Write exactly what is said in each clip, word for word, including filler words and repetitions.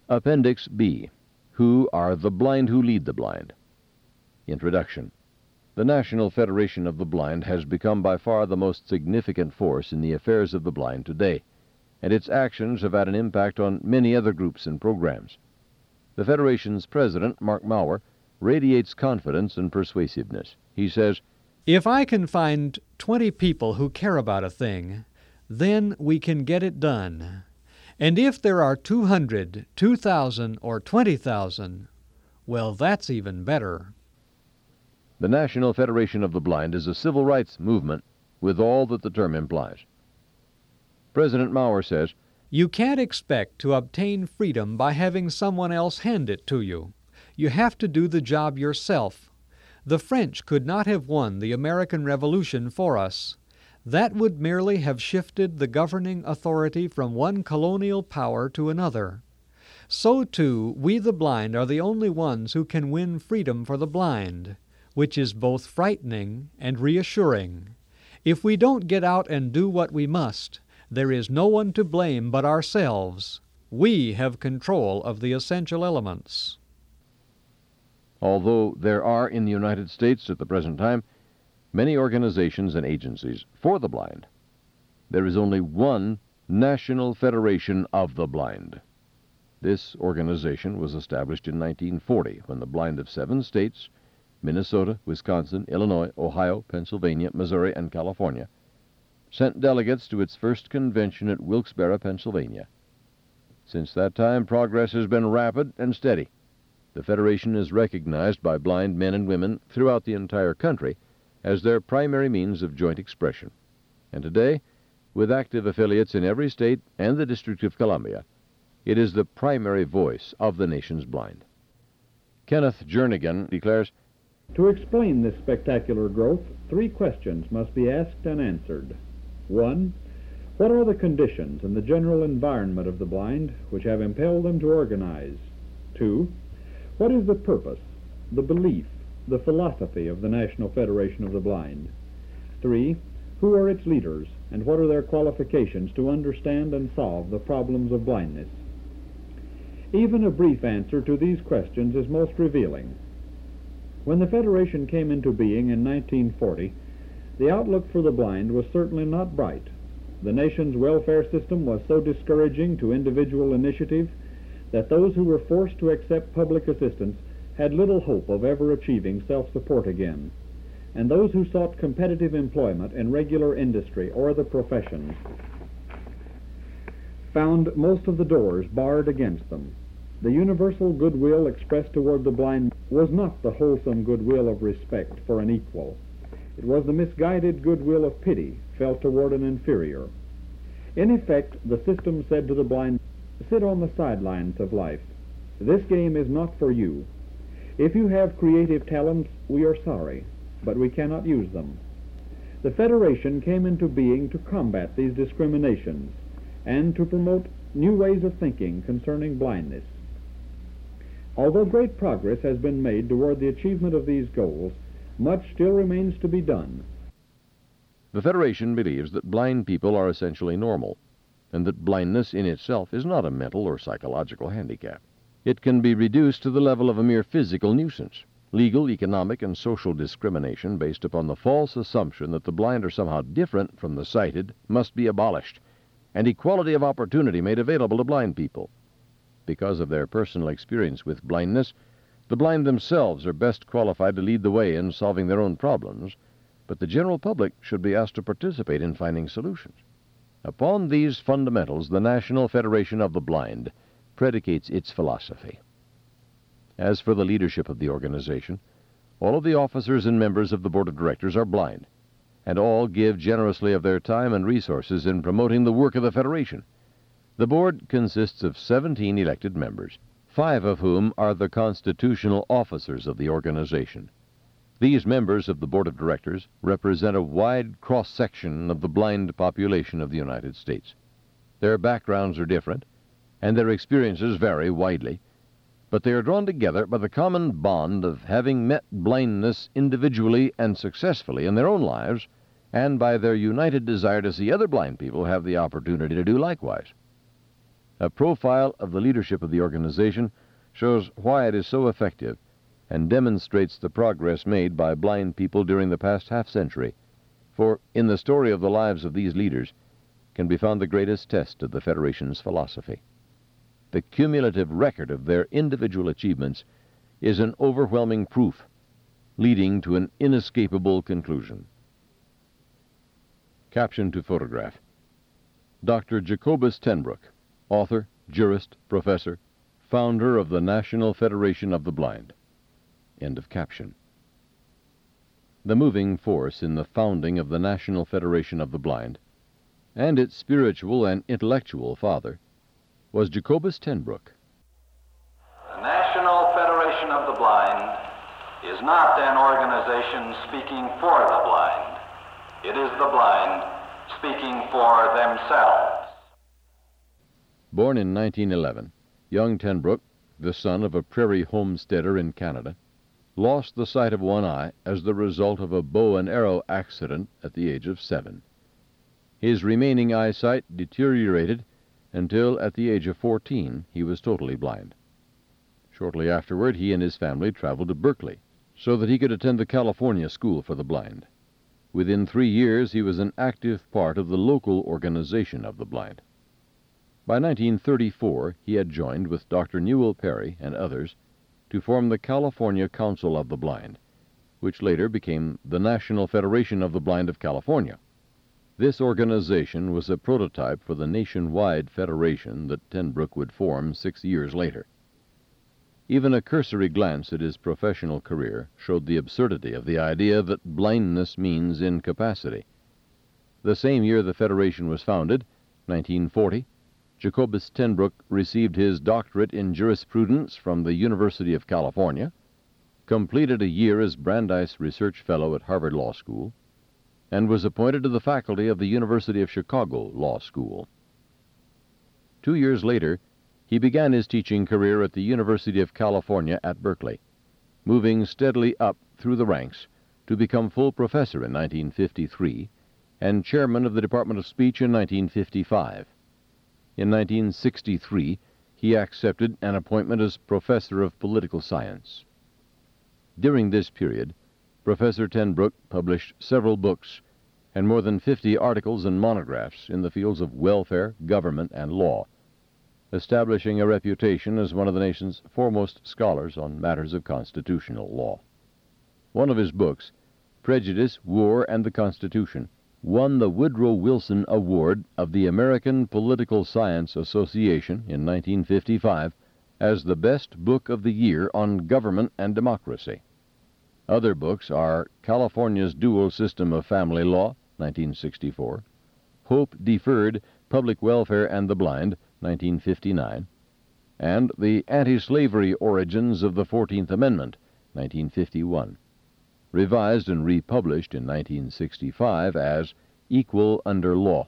Appendix B. Who are the blind who lead the blind? Introduction. The National Federation of the Blind has become by far the most significant force in the affairs of the blind today, and its actions have had an impact on many other groups and programs. The Federation's president, Mark Maurer, radiates confidence and persuasiveness. He says, "If I can find twenty people who care about a thing, then we can get it done. And if there are two hundred, two thousand, or twenty thousand, well, that's even better." The National Federation of the Blind is a civil rights movement with all that the term implies. President Maurer says, "You can't expect to obtain freedom by having someone else hand it to you. You have to do the job yourself. The French could not have won the American Revolution for us. That would merely have shifted the governing authority from one colonial power to another. So, too, we the blind are the only ones who can win freedom for the blind, which is both frightening and reassuring. If we don't get out and do what we must, there is no one to blame but ourselves. We have control of the essential elements." Although there are in the United States at the present time many organizations and agencies for the blind, there is only one National Federation of the Blind. This organization was established in nineteen forty when the blind of seven states, Minnesota, Wisconsin, Illinois, Ohio, Pennsylvania, Missouri, and California, sent delegates to its first convention at Wilkes-Barre, Pennsylvania. Since that time, progress has been rapid and steady. The Federation is recognized by blind men and women throughout the entire country as their primary means of joint expression. And today, with active affiliates in every state and the District of Columbia, it is the primary voice of the nation's blind. Kenneth Jernigan declares, "To explain this spectacular growth, three questions must be asked and answered. One, what are the conditions and the general environment of the blind which have impelled them to organize? Two, what is the purpose, the belief, the philosophy of the National Federation of the Blind? Three, who are its leaders, and what are their qualifications to understand and solve the problems of blindness?" Even a brief answer to these questions is most revealing. When the Federation came into being in nineteen forty, the outlook for the blind was certainly not bright. The nation's welfare system was so discouraging to individual initiative that those who were forced to accept public assistance had little hope of ever achieving self-support again, and those who sought competitive employment in regular industry or the professions found most of the doors barred against them. The universal goodwill expressed toward the blind was not the wholesome goodwill of respect for an equal. It was the misguided goodwill of pity felt toward an inferior. In effect, the system said to the blind, "Sit on the sidelines of life. This game is not for you. If you have creative talents, we are sorry, but we cannot use them." The Federation came into being to combat these discriminations and to promote new ways of thinking concerning blindness. Although great progress has been made toward the achievement of these goals, much still remains to be done. The Federation believes that blind people are essentially normal, and that blindness in itself is not a mental or psychological handicap. It can be reduced to the level of a mere physical nuisance. Legal, economic, and social discrimination based upon the false assumption that the blind are somehow different from the sighted must be abolished, and equality of opportunity made available to blind people. Because of their personal experience with blindness, the blind themselves are best qualified to lead the way in solving their own problems, but the general public should be asked to participate in finding solutions. Upon these fundamentals, the National Federation of the Blind predicates its philosophy. As for the leadership of the organization, all of the officers and members of the board of directors are blind, and all give generously of their time and resources in promoting the work of the Federation. The board consists of seventeen elected members, five of whom are the constitutional officers of the organization. These members of the board of directors represent a wide cross-section of the blind population of the United States. Their backgrounds are different, and their experiences vary widely, but they are drawn together by the common bond of having met blindness individually and successfully in their own lives, and by their united desire to see other blind people have the opportunity to do likewise. A profile of the leadership of the organization shows why it is so effective and demonstrates the progress made by blind people during the past half-century. For in the story of the lives of these leaders can be found the greatest test of the Federation's philosophy. The cumulative record of their individual achievements is an overwhelming proof, leading to an inescapable conclusion. Caption to photograph. Doctor Jacobus ten Broek, author, jurist, professor, founder of the National Federation of the Blind. End of caption. The moving force in the founding of the National Federation of the Blind, and its spiritual and intellectual father, was Jacobus ten Broek. The National Federation of the Blind is not an organization speaking for the blind. It is the blind speaking for themselves. Born in nineteen eleven, young ten Broek, the son of a prairie homesteader in Canada, lost the sight of one eye as the result of a bow and arrow accident at the age of seven. His remaining eyesight deteriorated until at the age of fourteen he was totally blind. Shortly afterward, he and his family traveled to Berkeley so that he could attend the California School for the Blind. Within three years, he was an active part of the local organization of the blind. By nineteen thirty-four, he had joined with Doctor Newell Perry and others to form the California Council of the Blind, which later became the National Federation of the Blind of California. This organization was a prototype for the nationwide federation that ten Broek would form six years later. Even a cursory glance at his professional career showed the absurdity of the idea that blindness means incapacity. The same year the Federation was founded, nineteen forty, Jacobus ten Broek received his doctorate in jurisprudence from the University of California, completed a year as Brandeis Research Fellow at Harvard Law School, and was appointed to the faculty of the University of Chicago Law School. Two years later, he began his teaching career at the University of California at Berkeley, moving steadily up through the ranks to become full professor in nineteen fifty-three and chairman of the Department of Speech in nineteen fifty-five. In nineteen sixty-three, he accepted an appointment as professor of political science. During this period, Professor ten Broek published several books and more than fifty articles and monographs in the fields of welfare, government, and law, establishing a reputation as one of the nation's foremost scholars on matters of constitutional law. One of his books, Prejudice, War, and the Constitution, won the Woodrow Wilson Award of the American Political Science Association in nineteen fifty-five as the best book of the year on government and democracy. Other books are California's Dual System of Family Law, nineteen sixty-four, Hope Deferred, Public Welfare and the Blind, nineteen fifty-nine, and The Anti-Slavery Origins of the Fourteenth Amendment, nineteen fifty-one, revised and republished in nineteen sixty-five as Equal Under Law.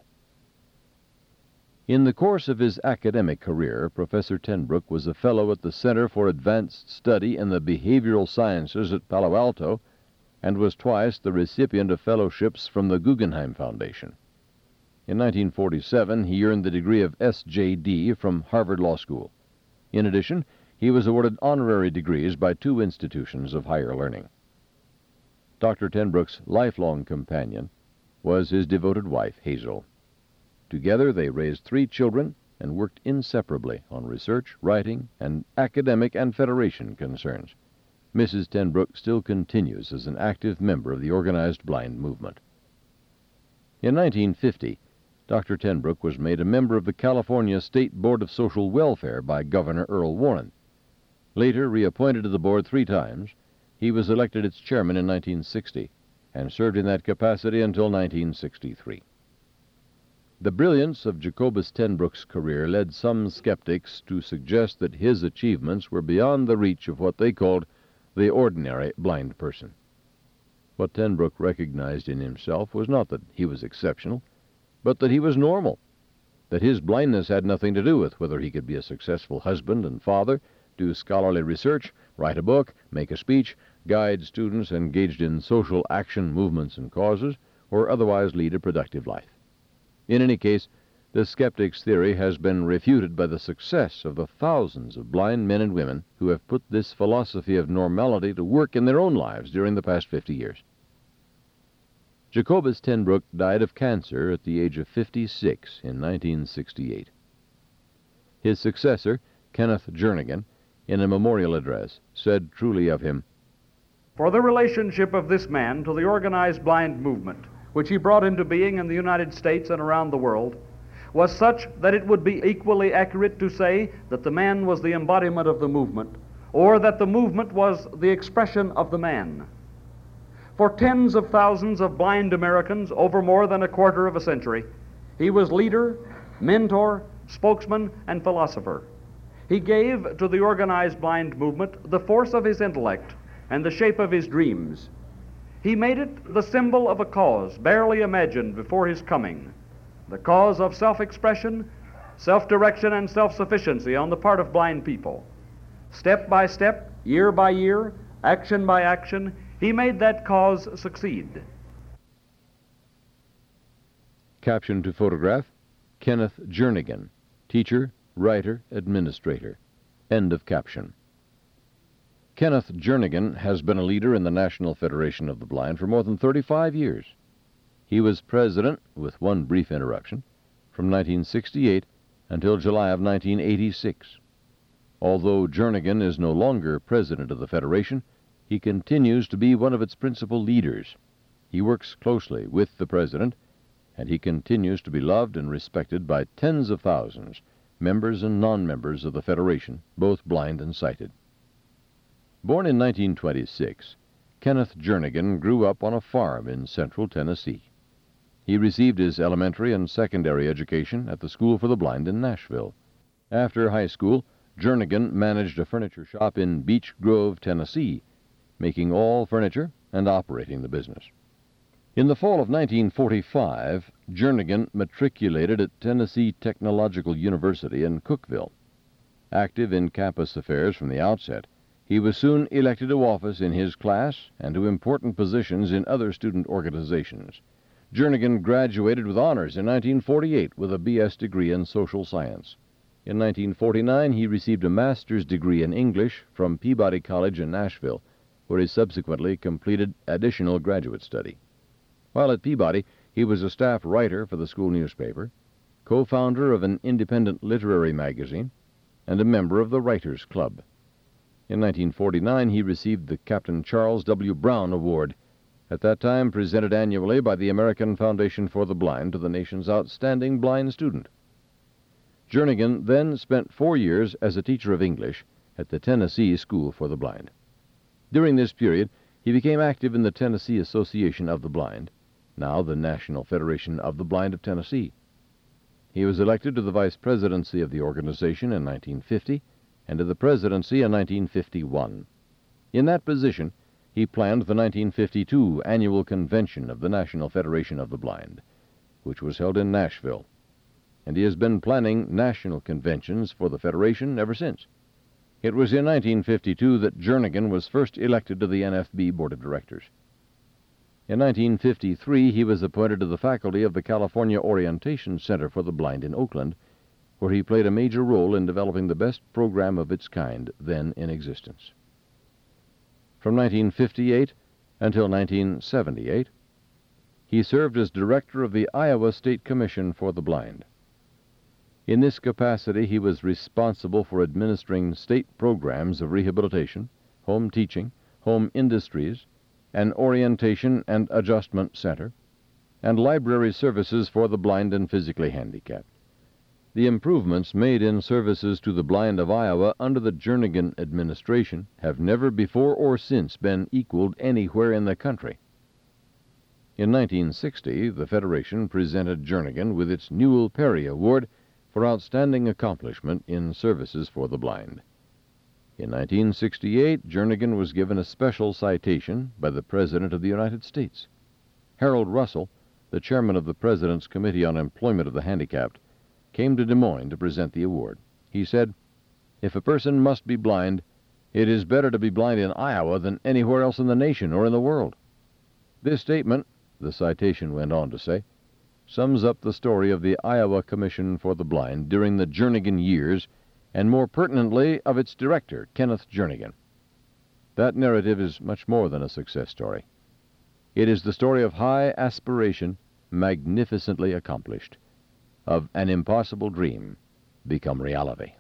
In the course of his academic career, Professor ten Broek was a fellow at the Center for Advanced Study in the Behavioral Sciences at Palo Alto and was twice the recipient of fellowships from the Guggenheim Foundation. In nineteen forty-seven, he earned the degree of S J D from Harvard Law School. In addition, he was awarded honorary degrees by two institutions of higher learning. Doctor ten Broek's lifelong companion was his devoted wife, Hazel. Together, they raised three children and worked inseparably on research, writing, and academic and Federation concerns. Missus ten Broek still continues as an active member of the organized blind movement. In nineteen fifty, Doctor ten Broek was made a member of the California State Board of Social Welfare by Governor Earl Warren. Later reappointed to the board three times, he was elected its chairman in nineteen sixty and served in that capacity until nineteen sixty-three. The brilliance of Jacobus ten Broek's career led some skeptics to suggest that his achievements were beyond the reach of what they called the ordinary blind person. What ten Broek recognized in himself was not that he was exceptional, but that he was normal, that his blindness had nothing to do with whether he could be a successful husband and father, do scholarly research, write a book, make a speech, guide students engaged in social action movements and causes, or otherwise lead a productive life. In any case, The skeptic's theory has been refuted by the success of the thousands of blind men and women who have put this philosophy of normality to work in their own lives during the past fifty years. Jacobus ten Broek died of cancer at the age of fifty-six in nineteen sixty-eight. His successor, Kenneth Jernigan, in a memorial address, said truly of him, "For the relationship of this man to the organized blind movement, which he brought into being in the United States and around the world, was such that it would be equally accurate to say that the man was the embodiment of the movement, or that the movement was the expression of the man. For tens of thousands of blind Americans over more than a quarter of a century, he was leader, mentor, spokesman, and philosopher. He gave to the organized blind movement the force of his intellect and the shape of his dreams. He made it the symbol of a cause barely imagined before his coming, the cause of self-expression, self-direction, and self-sufficiency on the part of blind people. Step by step, year by year, action by action, he made that cause succeed." Caption to photograph, Kenneth Jernigan, teacher, writer, administrator. End of caption. Kenneth Jernigan has been a leader in the National Federation of the Blind for more than thirty-five years. He was president, with one brief interruption, from nineteen sixty-eight until July of nineteen eighty-six. Although Jernigan is no longer president of the Federation, he continues to be one of its principal leaders. He works closely with the president, and he continues to be loved and respected by tens of thousands, members and non-members of the Federation, both blind and sighted. Born in nineteen twenty-six, Kenneth Jernigan grew up on a farm in central Tennessee. He received his elementary and secondary education at the School for the Blind in Nashville. After high school, Jernigan managed a furniture shop in Beech Grove, Tennessee, making all furniture and operating the business. In the fall of nineteen forty-five, Jernigan matriculated at Tennessee Technological University in Cookeville. Active in campus affairs from the outset, he was soon elected to office in his class and to important positions in other student organizations. Jernigan graduated with honors in nineteen forty-eight with a B S degree in social science. In nineteen forty-nine, he received a master's degree in English from Peabody College in Nashville, where he subsequently completed additional graduate study. While at Peabody, he was a staff writer for the school newspaper, co-founder of an independent literary magazine, and a member of the Writers' Club. In nineteen forty-nine, he received the Captain Charles W. Brown Award, at that time presented annually by the American Foundation for the Blind to the nation's outstanding blind student. Jernigan then spent four years as a teacher of English at the Tennessee School for the Blind. During this period, he became active in the Tennessee Association of the Blind, now the National Federation of the Blind of Tennessee. He was elected to the vice presidency of the organization in nineteen fifty and to the presidency in nineteen fifty-one. In that position, he planned the nineteen fifty-two annual convention of the National Federation of the Blind, which was held in Nashville, and he has been planning national conventions for the Federation ever since. It was in nineteen fifty-two that Jernigan was first elected to the N F B Board of Directors. In nineteen fifty-three, he was appointed to the faculty of the California Orientation Center for the Blind in Oakland, where he played a major role in developing the best program of its kind then in existence. From nineteen fifty-eight until nineteen seventy-eight, he served as director of the Iowa State Commission for the Blind. In this capacity, he was responsible for administering state programs of rehabilitation, home teaching, home industries, an orientation and adjustment center, and library services for the blind and physically handicapped. The improvements made in services to the blind of Iowa under the Jernigan administration have never before or since been equaled anywhere in the country. In nineteen sixty, the Federation presented Jernigan with its Newell Perry Award for outstanding accomplishment in services for the blind. In nineteen sixty-eight, Jernigan was given a special citation by the President of the United States. Harold Russell, the chairman of the President's Committee on Employment of the Handicapped, came to Des Moines to present the award. He said, "If a person must be blind, it is better to be blind in Iowa than anywhere else in the nation or in the world." This statement, the citation went on to say, sums up the story of the Iowa Commission for the Blind during the Jernigan years, and more pertinently of its director, Kenneth Jernigan. That narrative is much more than a success story. It is the story of high aspiration magnificently accomplished, of an impossible dream become reality.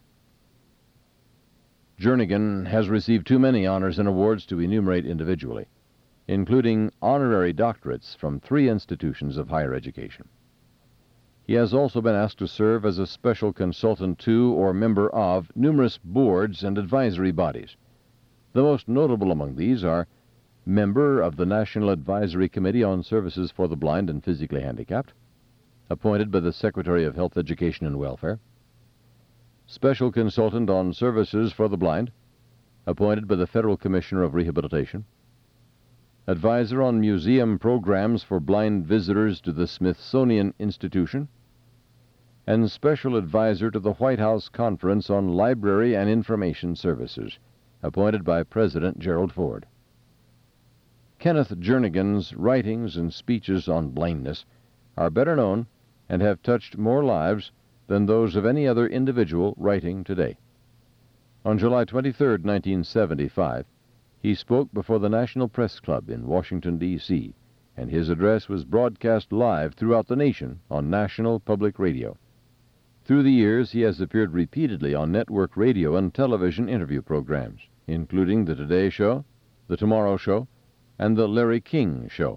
Jernigan has received too many honors and awards to enumerate individually, including honorary doctorates from three institutions of higher education. He has also been asked to serve as a special consultant to or member of numerous boards and advisory bodies. The most notable among these are member of the National Advisory Committee on Services for the Blind and Physically Handicapped, appointed by the Secretary of Health, Education, and Welfare, special consultant on services for the blind, appointed by the Federal Commissioner of Rehabilitation, advisor on museum programs for blind visitors to the Smithsonian Institution, and special advisor to the White House Conference on Library and Information Services, appointed by President Gerald Ford. Kenneth Jernigan's writings and speeches on blindness are better known and have touched more lives than those of any other individual writing today. On July twenty-third, nineteen seventy-five, he spoke before the National Press Club in Washington, D C, and his address was broadcast live throughout the nation on National Public Radio. Through the years, he has appeared repeatedly on network radio and television interview programs, including The Today Show, The Tomorrow Show, and The Larry King Show.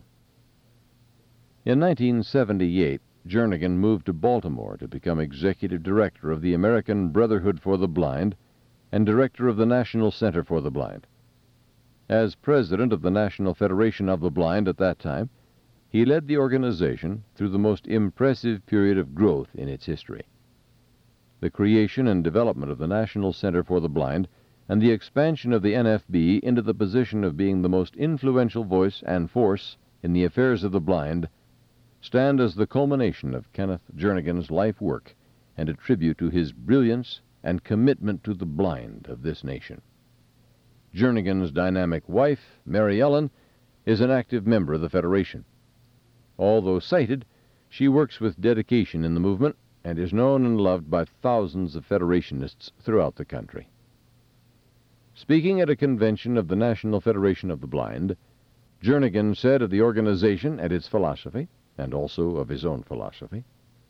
In nineteen seventy-eight, Jernigan moved to Baltimore to become executive director of the American Brotherhood for the Blind and director of the National Center for the Blind. As president of the National Federation of the Blind at that time, he led the organization through the most impressive period of growth in its history. The creation and development of the National Center for the Blind and the expansion of the N F B into the position of being the most influential voice and force in the affairs of the blind stand as the culmination of Kenneth Jernigan's life work and a tribute to his brilliance and commitment to the blind of this nation. Jernigan's dynamic wife, Mary Ellen, is an active member of the Federation. Although sighted, she works with dedication in the movement and is known and loved by thousands of Federationists throughout the country. Speaking at a convention of the National Federation of the Blind, Jernigan said of the organization and its philosophy, and also of his own philosophy,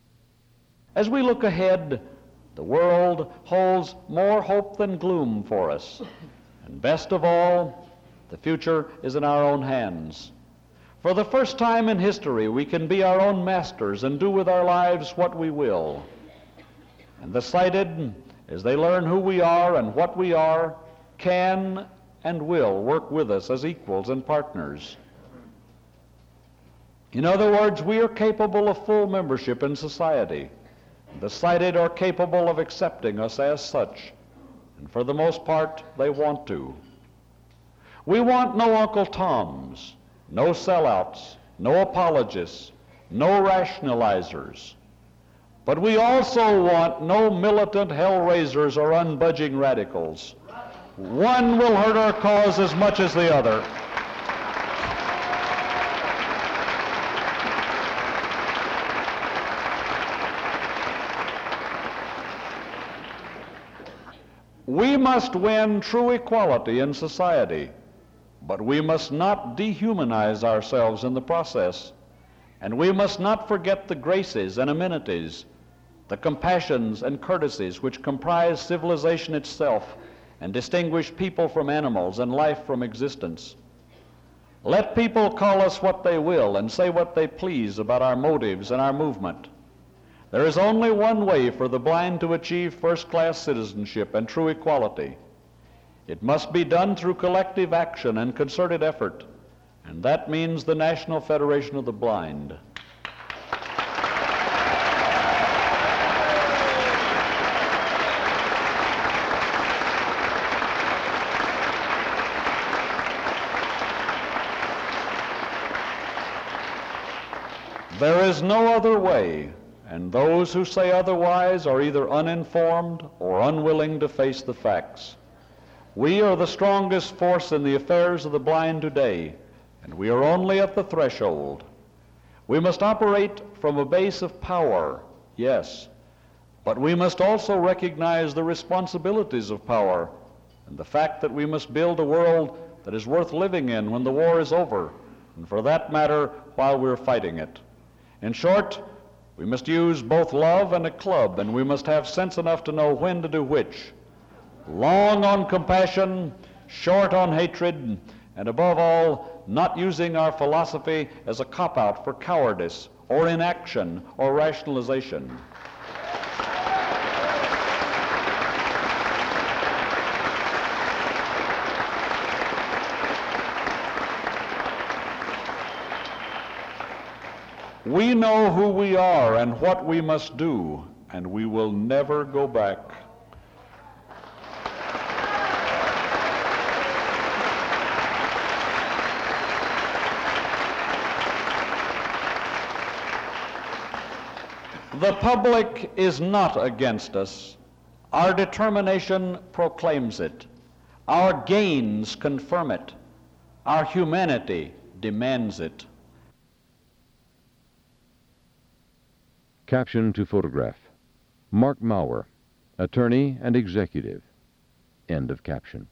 As we look ahead, the world holds more hope than gloom for us. And best of all, the future is in our own hands. For the first time in history, we can be our own masters and do with our lives what we will. And the sighted, as they learn who we are and what we are, can and will work with us as equals and partners. In other words, we are capable of full membership in society. The sighted are capable of accepting us as such, and for the most part, they want to. We want no Uncle Toms, no sellouts, no apologists, no rationalizers. But we also want no militant hellraisers or unbudging radicals. One will hurt our cause as much as the other. We must win true equality in society, but we must not dehumanize ourselves in the process, and we must not forget the graces and amenities, the compassions and courtesies which comprise civilization itself and distinguish people from animals and life from existence. Let people call us what they will and say what they please about our motives and our movement. There is only one way for the blind to achieve first-class citizenship and true equality. It must be done through collective action and concerted effort, and that means the National Federation of the Blind. There is no other way, and those who say otherwise are either uninformed or unwilling to face the facts. We are the strongest force in the affairs of the blind today, and we are only at the threshold. We must operate from a base of power, yes, but we must also recognize the responsibilities of power and the fact that we must build a world that is worth living in when the war is over, and for that matter, while we're fighting it. In short, we must use both love and a club, and we must have sense enough to know when to do which. Long on compassion, short on hatred, and above all, not using our philosophy as a cop-out for cowardice or inaction or rationalization. We know who we are and what we must do, and we will never go back. The public is not against us. Our determination proclaims it. Our gains confirm it. Our humanity demands it. Caption to photograph. Mark Maurer, attorney and executive. End of caption.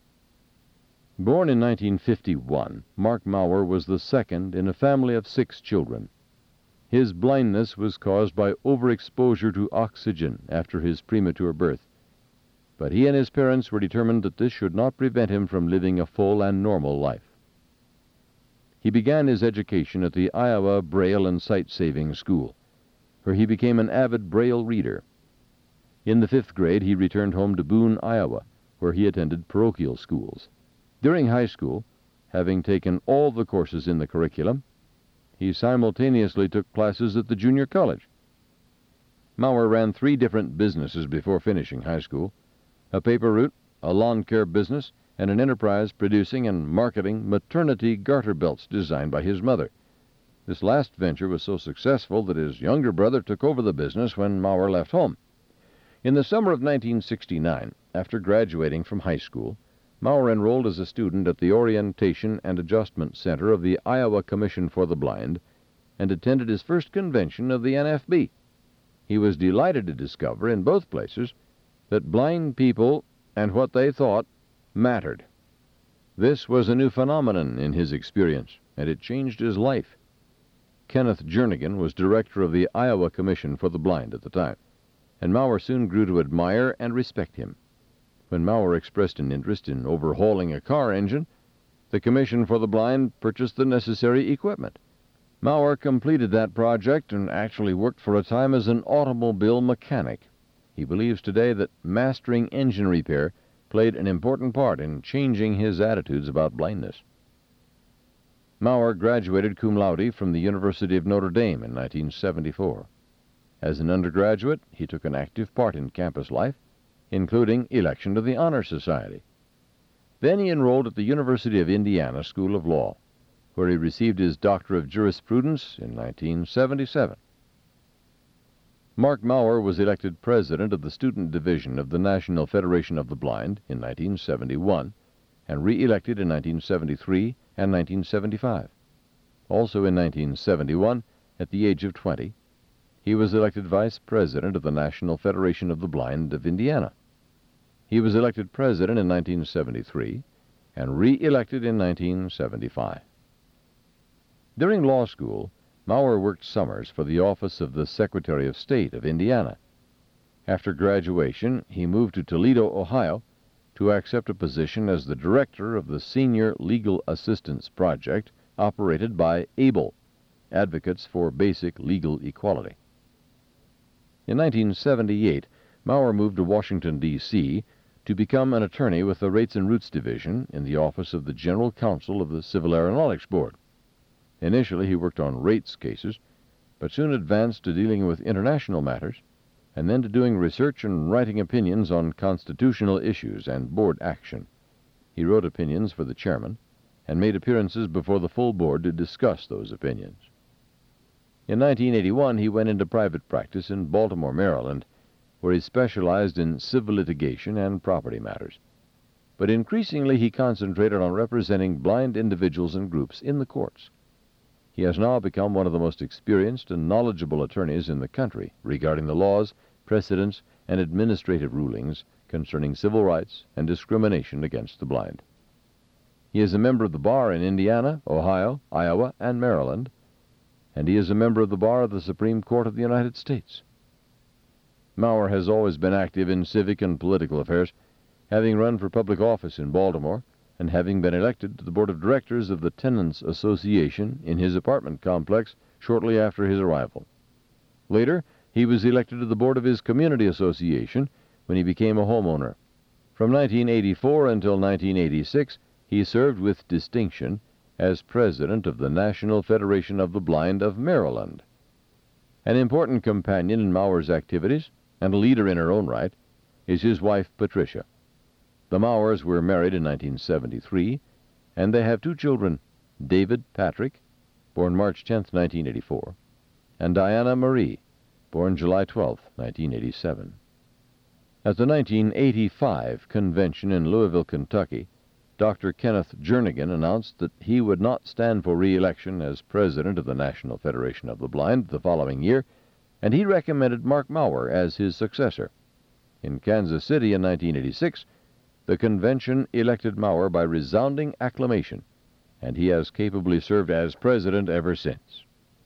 Born in nineteen fifty-one, Mark Maurer was the second in a family of six children. His blindness was caused by overexposure to oxygen after his premature birth, but he and his parents were determined that this should not prevent him from living a full and normal life. He began his education at the Iowa Braille and Sight Saving School, where he became an avid Braille reader. In the fifth grade, he returned home to Boone, Iowa, where he attended parochial schools. During high school, having taken all the courses in the curriculum, he simultaneously took classes at the junior college. Maurer ran three different businesses before finishing high school: a paper route, a lawn care business, and an enterprise producing and marketing maternity garter belts designed by his mother. This last venture was so successful that his younger brother took over the business when Maurer left home. In the summer of nineteen sixty-nine, after graduating from high school, Maurer enrolled as a student at the Orientation and Adjustment Center of the Iowa Commission for the Blind and attended his first convention of the N F B. He was delighted to discover in both places that blind people and what they thought mattered. This was a new phenomenon in his experience, and it changed his life. Kenneth Jernigan was director of the Iowa Commission for the Blind at the time, and Maurer soon grew to admire and respect him. When Maurer expressed an interest in overhauling a car engine, the Commission for the Blind purchased the necessary equipment. Maurer completed that project and actually worked for a time as an automobile mechanic. He believes today that mastering engine repair played an important part in changing his attitudes about blindness. Maurer graduated cum laude from the University of Notre Dame in nineteen seventy-four. As an undergraduate, he took an active part in campus life, including election to the Honor Society. Then he enrolled at the University of Indiana School of Law, where he received his Doctor of Jurisprudence in nineteen seventy-seven. Mark Maurer was elected president of the Student Division of the National Federation of the Blind in nineteen seventy-one and re-elected in nineteen seventy-three and nineteen seventy-five. Also in nineteen seventy-one, at the age of twenty, he was elected vice president of the National Federation of the Blind of Indiana. He was elected president in nineteen seventy-three and re-elected in nineteen seventy-five. During law school, Maurer worked summers for the office of the Secretary of State of Indiana. After graduation, he moved to Toledo, Ohio, to accept a position as the director of the Senior Legal Assistance Project operated by ABLE, Advocates for Basic Legal Equality. In nineteen seventy-eight, Maurer moved to Washington, D C to become an attorney with the Rates and Routes Division in the office of the General Counsel of the Civil Aeronautics Board. Initially, he worked on rates cases, but soon advanced to dealing with international matters, and then to doing research and writing opinions on constitutional issues and board action. He wrote opinions for the chairman and made appearances before the full board to discuss those opinions. In nineteen eighty-one, he went into private practice in Baltimore, Maryland, where he specialized in civil litigation and property matters. But increasingly, he concentrated on representing blind individuals and groups in the courts. He has now become one of the most experienced and knowledgeable attorneys in the country regarding the laws, precedents, and administrative rulings concerning civil rights and discrimination against the blind. He is a member of the bar in Indiana, Ohio, Iowa, and Maryland, and he is a member of the bar of the Supreme Court of the United States. Maurer has always been active in civic and political affairs, having run for public office in Baltimore and having been elected to the board of directors of the Tenants Association in his apartment complex shortly after his arrival. Later, he was elected to the board of his community association when he became a homeowner. From nineteen eighty-four until nineteen eighty-six, he served with distinction as president of the National Federation of the Blind of Maryland. An important companion in Maurer's activities, and a leader in her own right, is his wife, Patricia. The Maurers were married in nineteen seventy-three, and they have two children, David Patrick, born March tenth, nineteen eighty-four, and Diana Marie, born July twelfth, nineteen eighty-seven. At the nineteen eighty-five convention in Louisville, Kentucky, Doctor Kenneth Jernigan announced that he would not stand for re-election as president of the National Federation of the Blind the following year, and he recommended Mark Maurer as his successor. In Kansas City in nineteen eighty-six, the convention elected Maurer by resounding acclamation, and he has capably served as president ever since.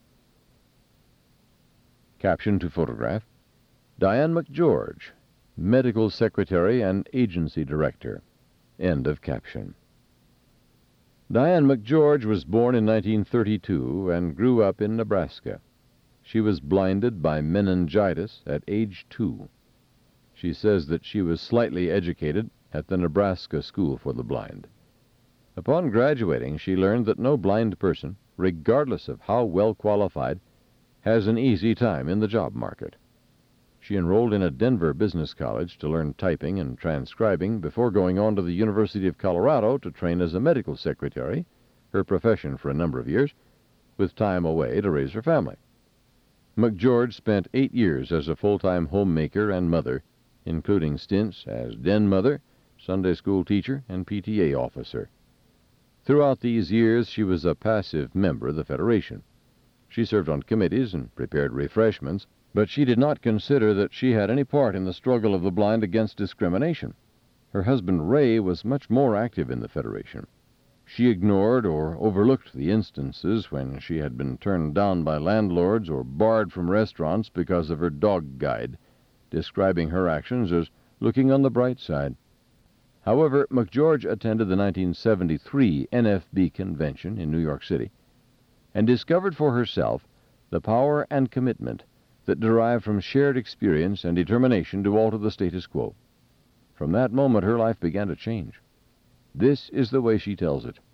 Caption to photograph: Diane McGeorge, Medical Secretary and Agency Director. End of caption. Diane McGeorge was born in nineteen thirty-two and grew up in Nebraska. She was blinded by meningitis at age two. She says that she was slightly educated at the Nebraska School for the Blind. Upon graduating, she learned that no blind person, regardless of how well qualified, has an easy time in the job market. She enrolled in a Denver business college to learn typing and transcribing before going on to the University of Colorado to train as a medical secretary, her profession for a number of years, with time away to raise her family. McGeorge spent eight years as a full-time homemaker and mother, including stints as den mother, Sunday school teacher, and P T A officer. Throughout these years, she was a passive member of the Federation. She served on committees and prepared refreshments, but she did not consider that she had any part in the struggle of the blind against discrimination. Her husband, Ray, was much more active in the Federation. She ignored or overlooked the instances when she had been turned down by landlords or barred from restaurants because of her dog guide, describing her actions as looking on the bright side. However, McGeorge attended the nineteen seventy-three N F B convention in New York City and discovered for herself the power and commitment that derived from shared experience and determination to alter the status quo. From that moment, her life began to change. This is the way she tells it.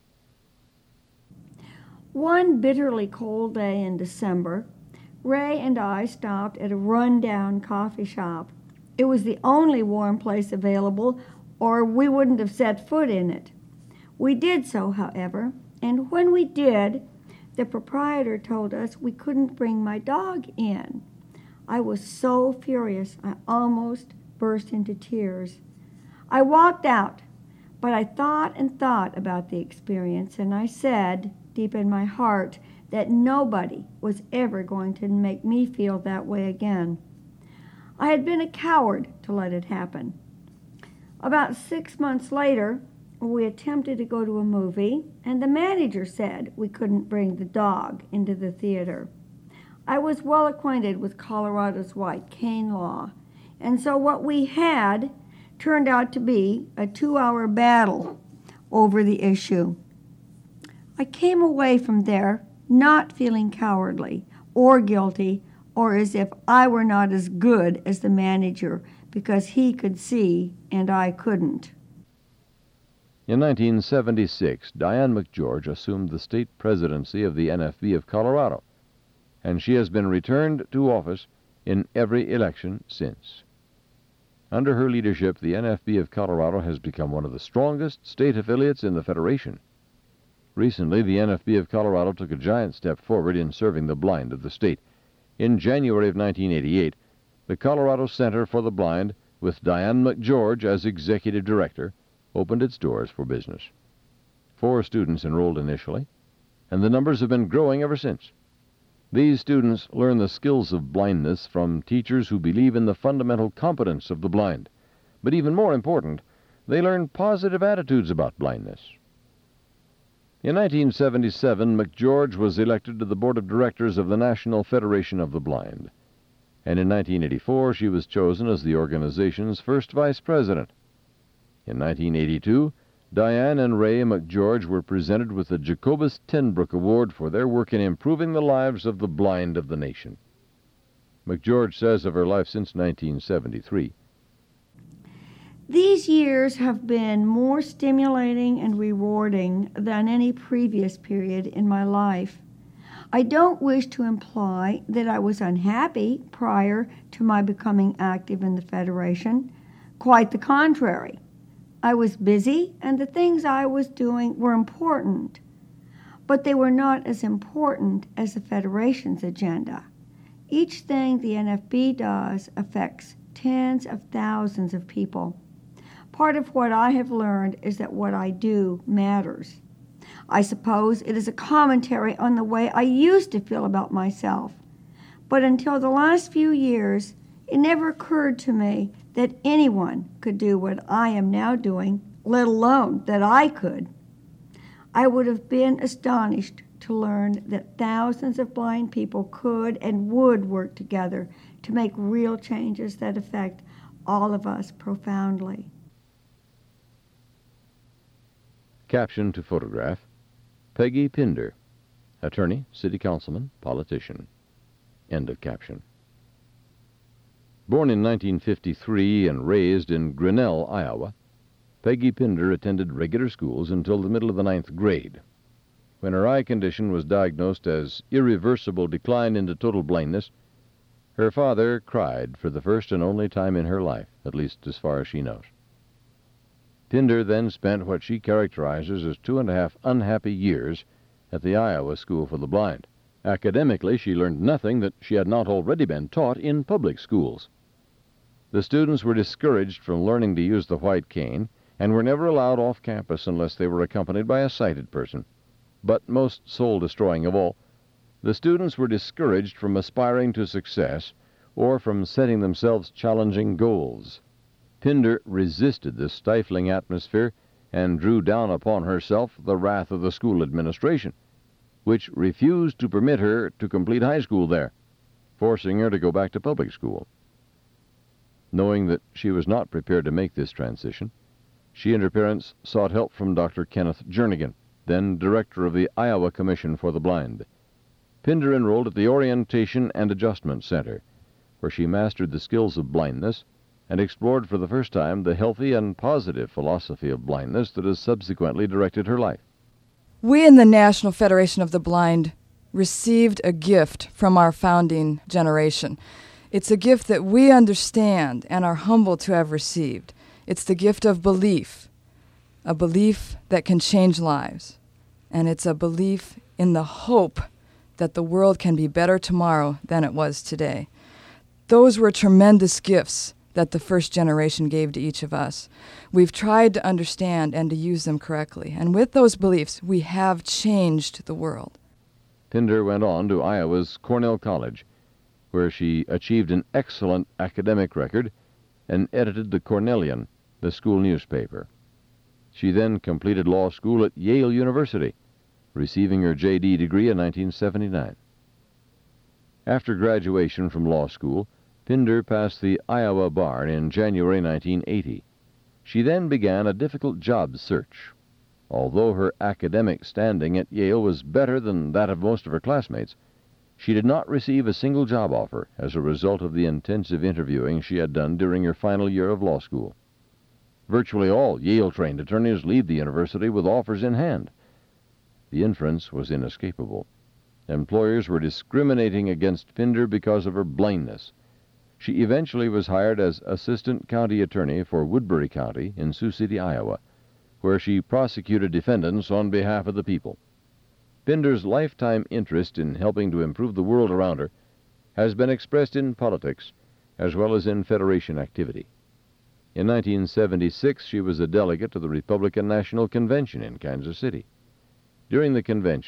One bitterly cold day in December, Ray and I stopped at a run-down coffee shop. It was the only warm place available, or we wouldn't have set foot in it. We did so, however, and when we did, the proprietor told us we couldn't bring my dog in. I was so furious I almost burst into tears. I walked out, but I thought and thought about the experience, and I said, deep in my heart, that nobody was ever going to make me feel that way again. I had been a coward to let it happen. About six months later, we attempted to go to a movie, and the manager said we couldn't bring the dog into the theater. I was well acquainted with Colorado's white cane law, and so what we had turned out to be a two-hour battle over the issue. I came away from there not feeling cowardly or guilty or as if I were not as good as the manager because he could see and I couldn't. In nineteen seventy-six, Diane McGeorge assumed the state presidency of the N F B of Colorado, and she has been returned to office in every election since. Under her leadership, the N F B of Colorado has become one of the strongest state affiliates in the Federation. Recently, the N F B of Colorado took a giant step forward in serving the blind of the state. In January of nineteen eighty-eight, the Colorado Center for the Blind, with Diane McGeorge as executive director, opened its doors for business. Four students enrolled initially, and the numbers have been growing ever since. These students learn the skills of blindness from teachers who believe in the fundamental competence of the blind. But even more important, they learn positive attitudes about blindness. In nineteen seventy-seven, McGeorge was elected to the board of directors of the National Federation of the Blind. And in nineteen eighty-four, she was chosen as the organization's first vice president. In nineteen eighty-two, Diane and Ray McGeorge were presented with the Jacobus Tenbrook Award for their work in improving the lives of the blind of the nation. McGeorge says of her life since nineteen seventy-three, "These years have been more stimulating and rewarding than any previous period in my life. I don't wish to imply that I was unhappy prior to my becoming active in the Federation. Quite the contrary. I was busy, and the things I was doing were important, but they were not as important as the Federation's agenda. Each thing the N F B does affects tens of thousands of people. Part of what I have learned is that what I do matters. I suppose it is a commentary on the way I used to feel about myself, but until the last few years, it never occurred to me that anyone could do what I am now doing, let alone that I could. I would have been astonished to learn that thousands of blind people could and would work together to make real changes that affect all of us profoundly." Caption to photograph, Peggy Pinder, attorney, city councilman, politician. End of caption. Born in nineteen fifty-three and raised in Grinnell, Iowa, Peggy Pinder attended regular schools until the middle of the ninth grade. When her eye condition was diagnosed as irreversible decline into total blindness, her father cried for the first and only time in her life, at least as far as she knows. Pinder then spent what she characterizes as two and a half unhappy years at the Iowa School for the Blind. Academically, she learned nothing that she had not already been taught in public schools. The students were discouraged from learning to use the white cane and were never allowed off campus unless they were accompanied by a sighted person. But most soul-destroying of all, the students were discouraged from aspiring to success or from setting themselves challenging goals. Pinder resisted this stifling atmosphere and drew down upon herself the wrath of the school administration, which refused to permit her to complete high school there, forcing her to go back to public school. Knowing that she was not prepared to make this transition, she and her parents sought help from Doctor Kenneth Jernigan, then director of the Iowa Commission for the Blind. Pinder enrolled at the Orientation and Adjustment Center, where she mastered the skills of blindness and explored for the first time the healthy and positive philosophy of blindness that has subsequently directed her life. We in the National Federation of the Blind received a gift from our founding generation. It's a gift that we understand and are humbled to have received. It's the gift of belief, a belief that can change lives. And it's a belief in the hope that the world can be better tomorrow than it was today. Those were tremendous gifts that the first generation gave to each of us. We've tried to understand and to use them correctly. And with those beliefs, we have changed the world. Pinder went on to Iowa's Cornell College, where she achieved an excellent academic record and edited the Cornellian, the school newspaper. She then completed law school at Yale University, receiving her J D degree in nineteen seventy-nine. After graduation from law school, Pinder passed the Iowa bar in January nineteen eighty. She then began a difficult job search. Although her academic standing at Yale was better than that of most of her classmates, she did not receive a single job offer as a result of the intensive interviewing she had done during her final year of law school. Virtually all Yale-trained attorneys leave the university with offers in hand. The inference was inescapable. Employers were discriminating against Pinder because of her blindness. She eventually was hired as assistant county attorney for Woodbury County in Sioux City, Iowa, where she prosecuted defendants on behalf of the people. Pinder's lifetime interest in helping to improve the world around her has been expressed in politics as well as in Federation activity. In nineteen seventy-six, she was a delegate to the Republican National Convention in Kansas City. During the convention,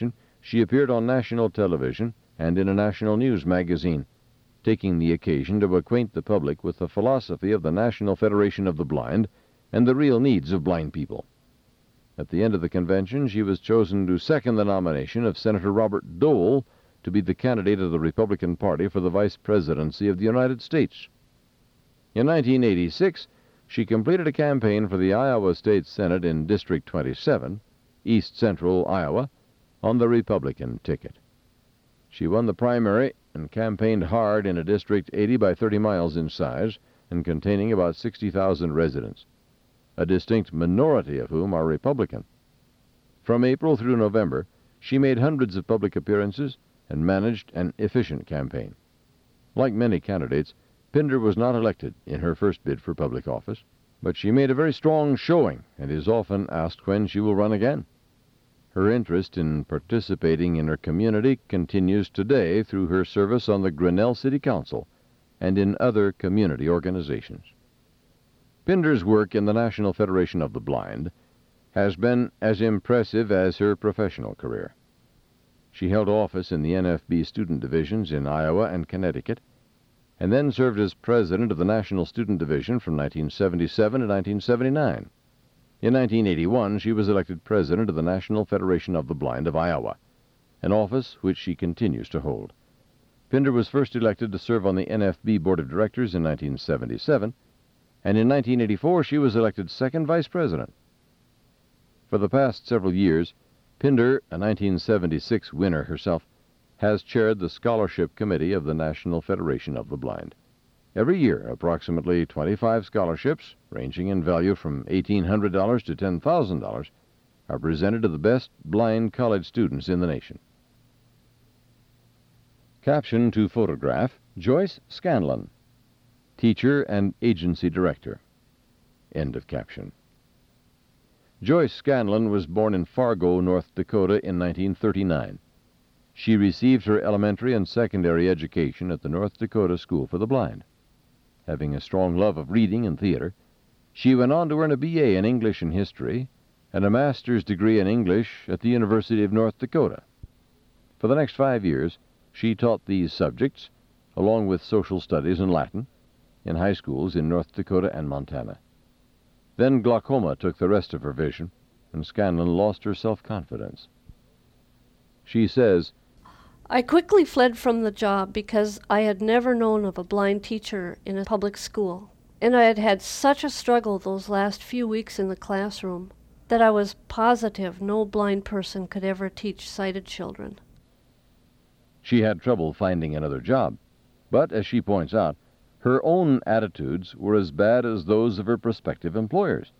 she appeared on national television and in a national news magazine, taking the occasion to acquaint the public with the philosophy of the National Federation of the Blind and the real needs of blind people. At the end of the convention, she was chosen to second the nomination of Senator Robert Dole to be the candidate of the Republican Party for the vice presidency of the United States. In nineteen eighty-six, she completed a campaign for the Iowa State Senate in District twenty-seven, East Central Iowa, on the Republican ticket. She won the primary and campaigned hard in a district eighty by thirty miles in size and containing about sixty thousand residents, a distinct minority of whom are Republican. From April through November, she made hundreds of public appearances and managed an efficient campaign. Like many candidates, Pinder was not elected in her first bid for public office, but she made a very strong showing and is often asked when she will run again. Her interest in participating in her community continues today through her service on the Grinnell City Council and in other community organizations. Pinder's work in the National Federation of the Blind has been as impressive as her professional career. She held office in the N F B student divisions in Iowa and Connecticut, and then served as president of the National Student Division from nineteen seventy-seven to nineteen seventy-nine. In nineteen eighty-one, she was elected president of the National Federation of the Blind of Iowa, an office which she continues to hold. Pinder was first elected to serve on the N F B Board of Directors in nineteen seventy-seven, and in nineteen eighty-four she was elected second vice president. For the past several years, Pinder, a nineteen seventy-six winner herself, has chaired the Scholarship Committee of the National Federation of the Blind. Every year, approximately twenty-five scholarships, ranging in value from eighteen hundred dollars to ten thousand dollars, are presented to the best blind college students in the nation. Caption to photograph, Joyce Scanlon, teacher and agency director. End of caption. Joyce Scanlon was born in Fargo, North Dakota in nineteen thirty-nine. She received her elementary and secondary education at the North Dakota School for the Blind. Having a strong love of reading and theater, she went on to earn a B A in English and History and a master's degree in English at the University of North Dakota. For the next five years, she taught these subjects, along with social studies and Latin, in high schools in North Dakota and Montana. Then glaucoma took the rest of her vision, and Scanlon lost her self-confidence. She says, I quickly fled from the job because I had never known of a blind teacher in a public school, and I had had such a struggle those last few weeks in the classroom that I was positive no blind person could ever teach sighted children. She had trouble finding another job, but, as she points out, her own attitudes were as bad as those of her prospective employers.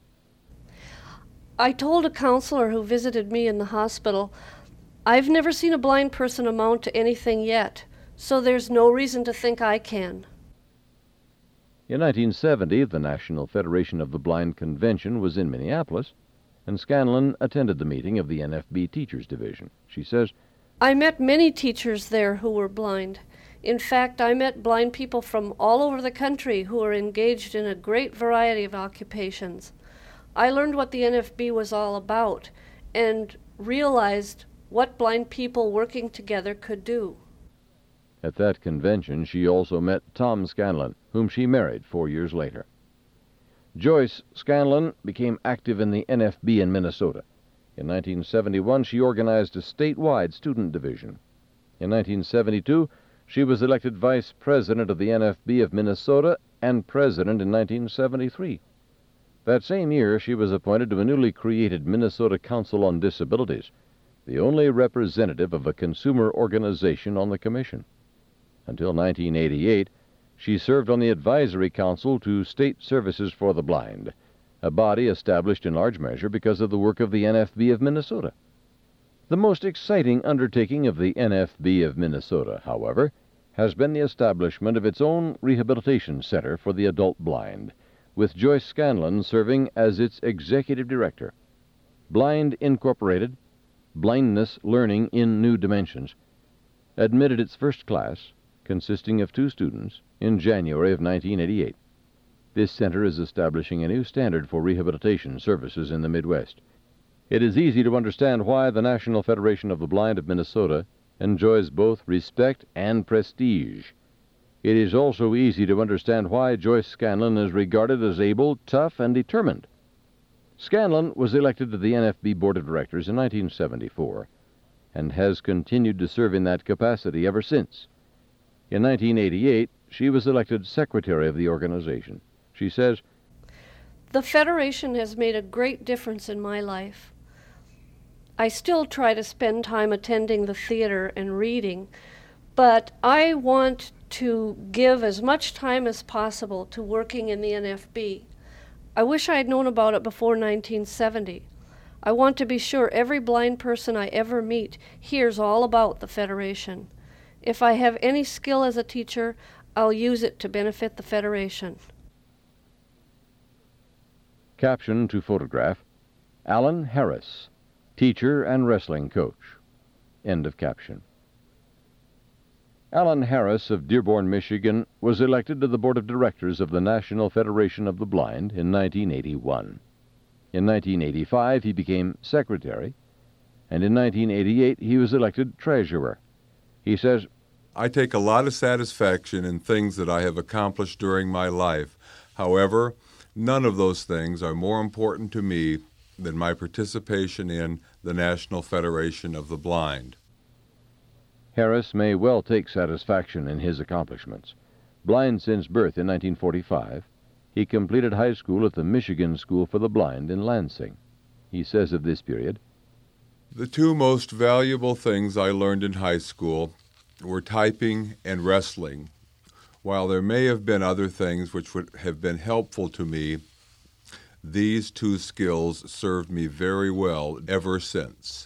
I told a counselor who visited me in the hospital, I've never seen a blind person amount to anything yet, so there's no reason to think I can. In nineteen seventy, the National Federation of the Blind Convention was in Minneapolis, and Scanlon attended the meeting of the N F B Teachers Division. She says, I met many teachers there who were blind. In fact, I met blind people from all over the country who were engaged in a great variety of occupations. I learned what the N F B was all about and realized what blind people working together could do. At that convention, she also met Tom Scanlon, whom she married four years later. Joyce Scanlon became active in the N F B in Minnesota. In nineteen seventy-one, she organized a statewide student division. In nineteen seventy-two, she was elected vice president of the N F B of Minnesota and president in nineteen seventy-three. That same year, she was appointed to a newly created Minnesota Council on Disabilities, the only representative of a consumer organization on the commission. Until nineteen eighty-eight, she served on the Advisory Council to State Services for the Blind, a body established in large measure because of the work of the N F B of Minnesota. The most exciting undertaking of the N F B of Minnesota, however, has been the establishment of its own rehabilitation center for the adult blind, with Joyce Scanlon serving as its executive director. Blind Incorporated, Blindness Learning in New Dimensions, admitted its first class, consisting of two students, in January of nineteen eighty-eight. This center is establishing a new standard for rehabilitation services in the Midwest. It is easy to understand why the National Federation of the Blind of Minnesota enjoys both respect and prestige. It is also easy to understand why Joyce Scanlon is regarded as able, tough, and determined. Scanlon was elected to the N F B Board of Directors in nineteen seventy-four and has continued to serve in that capacity ever since. In nineteen eighty-eight, she was elected secretary of the organization. She says, "The Federation has made a great difference in my life. I still try to spend time attending the theater and reading, but I want to give as much time as possible to working in the N F B. I wish I had known about it before nineteen seventy. I want to be sure every blind person I ever meet hears all about the Federation. If I have any skill as a teacher, I'll use it to benefit the Federation." Caption to photograph, Alan Harris, teacher and wrestling coach. End of caption. Alan Harris of Dearborn, Michigan, was elected to the Board of Directors of the National Federation of the Blind in nineteen eighty-one. In nineteen eighty-five, he became secretary, and in nineteen eighty-eight, he was elected treasurer. He says, "I take a lot of satisfaction in things that I have accomplished during my life. However, none of those things are more important to me than my participation in the National Federation of the Blind." Harris may well take satisfaction in his accomplishments. Blind since birth in nineteen forty-five, he completed high school at the Michigan School for the Blind in Lansing. He says of this period, "The two most valuable things I learned in high school were typing and wrestling. While there may have been other things which would have been helpful to me, these two skills served me very well ever since."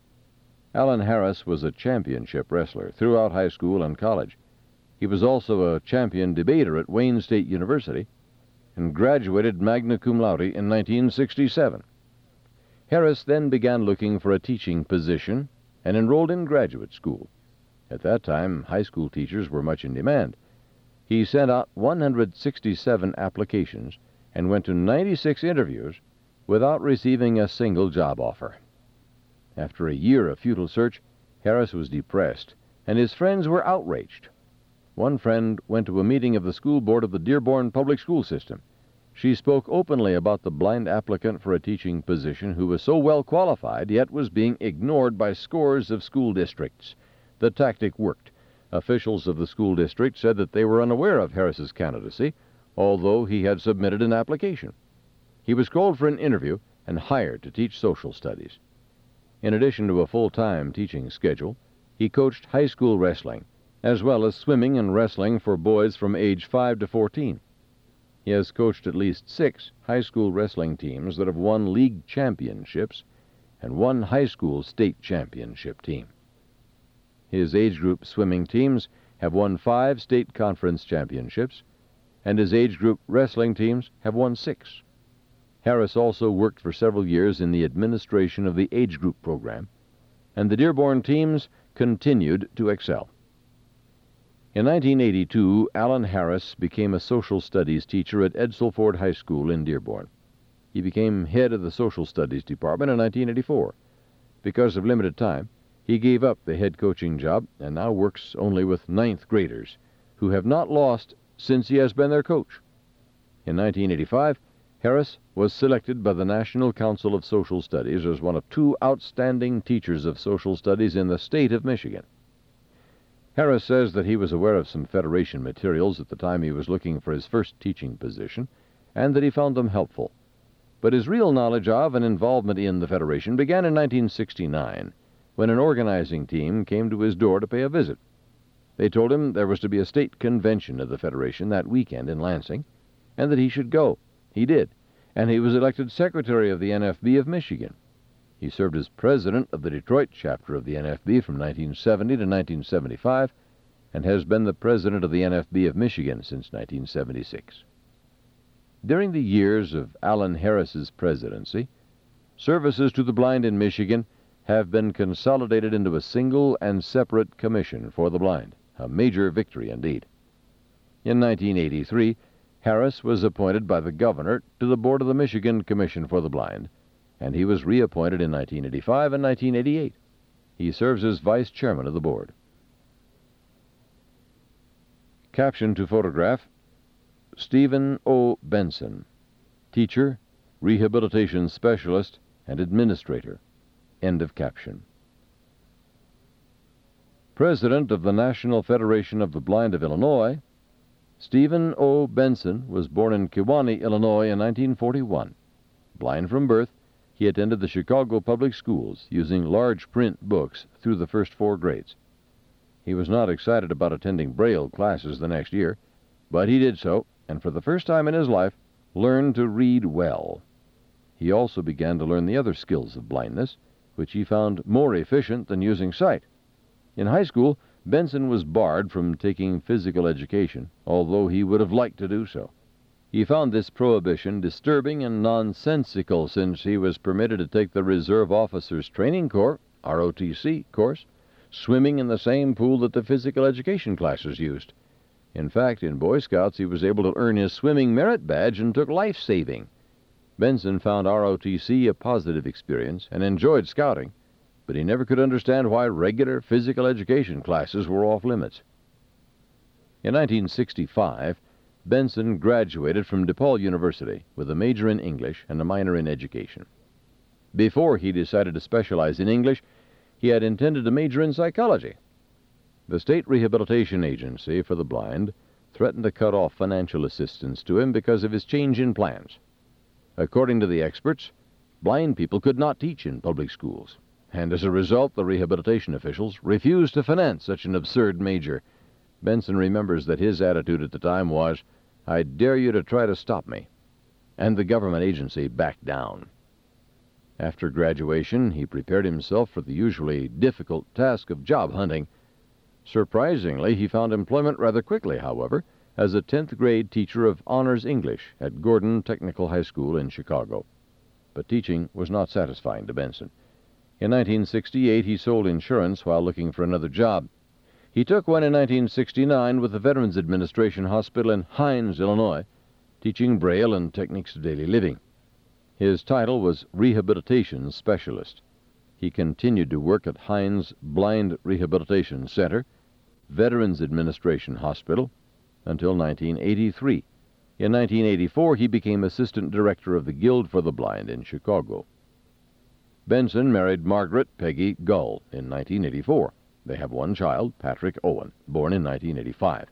Alan Harris was a championship wrestler throughout high school and college. He was also a champion debater at Wayne State University and graduated magna cum laude in nineteen sixty-seven. Harris then began looking for a teaching position and enrolled in graduate school. At that time, high school teachers were much in demand. He sent out one hundred sixty-seven applications and went to ninety-six interviews without receiving a single job offer. After a year of futile search, Harris was depressed, and his friends were outraged. One friend went to a meeting of the school board of the Dearborn Public School System. She spoke openly about the blind applicant for a teaching position who was so well qualified, yet was being ignored by scores of school districts. The tactic worked. Officials of the school district said that they were unaware of Harris's candidacy, although he had submitted an application. He was called for an interview and hired to teach social studies. In addition to a full-time teaching schedule, he coached high school wrestling, as well as swimming and wrestling for boys from age five to fourteen. He has coached at least six high school wrestling teams that have won league championships and one high school state championship team. His age group swimming teams have won five state conference championships, and his age group wrestling teams have won six. Harris also worked for several years in the administration of the age group program, and the Dearborn teams continued to excel. In nineteen eighty-two, Alan Harris became a social studies teacher at Edsel Ford High School in Dearborn. He became head of the social studies department in nineteen eighty-four. Because of limited time, he gave up the head coaching job and now works only with ninth graders, who have not lost since he has been their coach. In nineteen eighty-five, Harris was selected by the National Council of Social Studies as one of two outstanding teachers of social studies in the state of Michigan. Harris says that he was aware of some Federation materials at the time he was looking for his first teaching position, and that he found them helpful. But his real knowledge of and involvement in the Federation began in nineteen sixty-nine, when an organizing team came to his door to pay a visit. They told him there was to be a state convention of the Federation that weekend in Lansing, and that he should go. He did, and he was elected secretary of the N F B of Michigan. He served as president of the Detroit chapter of the N F B from nineteen seventy to nineteen seventy-five, and has been the president of the N F B of Michigan since nineteen seventy-six. During the years of Alan Harris's presidency, services to the blind in Michigan have been consolidated into a single and separate commission for the blind, a major victory indeed. In nineteen eighty-three, Harris was appointed by the governor to the board of the Michigan Commission for the Blind, and he was reappointed in nineteen eighty-five and nineteen eighty-eight. He serves as vice chairman of the board. Caption to photograph: Stephen O. Benson, teacher, rehabilitation specialist, and administrator. End of caption. President of the National Federation of the Blind of Illinois, Stephen O. Benson was born in Kewanee, Illinois in nineteen forty-one. Blind from birth, he attended the Chicago Public Schools using large print books through the first four grades. He was not excited about attending Braille classes the next year, but he did so, and for the first time in his life, learned to read well. He also began to learn the other skills of blindness, which he found more efficient than using sight. In high school, Benson was barred from taking physical education, although he would have liked to do so. He found this prohibition disturbing and nonsensical since he was permitted to take the Reserve Officers Training Corps, R O T C, course, swimming in the same pool that the physical education classes used. In fact, in Boy Scouts, he was able to earn his swimming merit badge and took life-saving. Benson found R O T C a positive experience and enjoyed scouting, but he never could understand why regular physical education classes were off limits. In nineteen sixty-five, Benson graduated from DePaul University with a major in English and a minor in education. Before he decided to specialize in English, he had intended to major in psychology. The State Rehabilitation Agency for the Blind threatened to cut off financial assistance to him because of his change in plans. According to the experts, blind people could not teach in public schools, and as a result, the rehabilitation officials refused to finance such an absurd major. Benson remembers that his attitude at the time was, "I dare you to try to stop me," and the government agency backed down. After graduation, he prepared himself for the usually difficult task of job hunting. Surprisingly, he found employment rather quickly, however, as a tenth grade teacher of honors English at Gordon Technical High School in Chicago. But teaching was not satisfying to Benson. In nineteen sixty-eight, he sold insurance while looking for another job. He took one in nineteen sixty-nine with the Veterans Administration Hospital in Hines, Illinois, teaching Braille and techniques of daily living. His title was Rehabilitation Specialist. He continued to work at Hines Blind Rehabilitation Center, Veterans Administration Hospital, until nineteen eighty-three. In nineteen eighty-four, he became assistant director of the Guild for the Blind in Chicago. Benson married Margaret Peggy Gull in nineteen eighty-four. They have one child, Patrick Owen, born in nineteen eighty-five.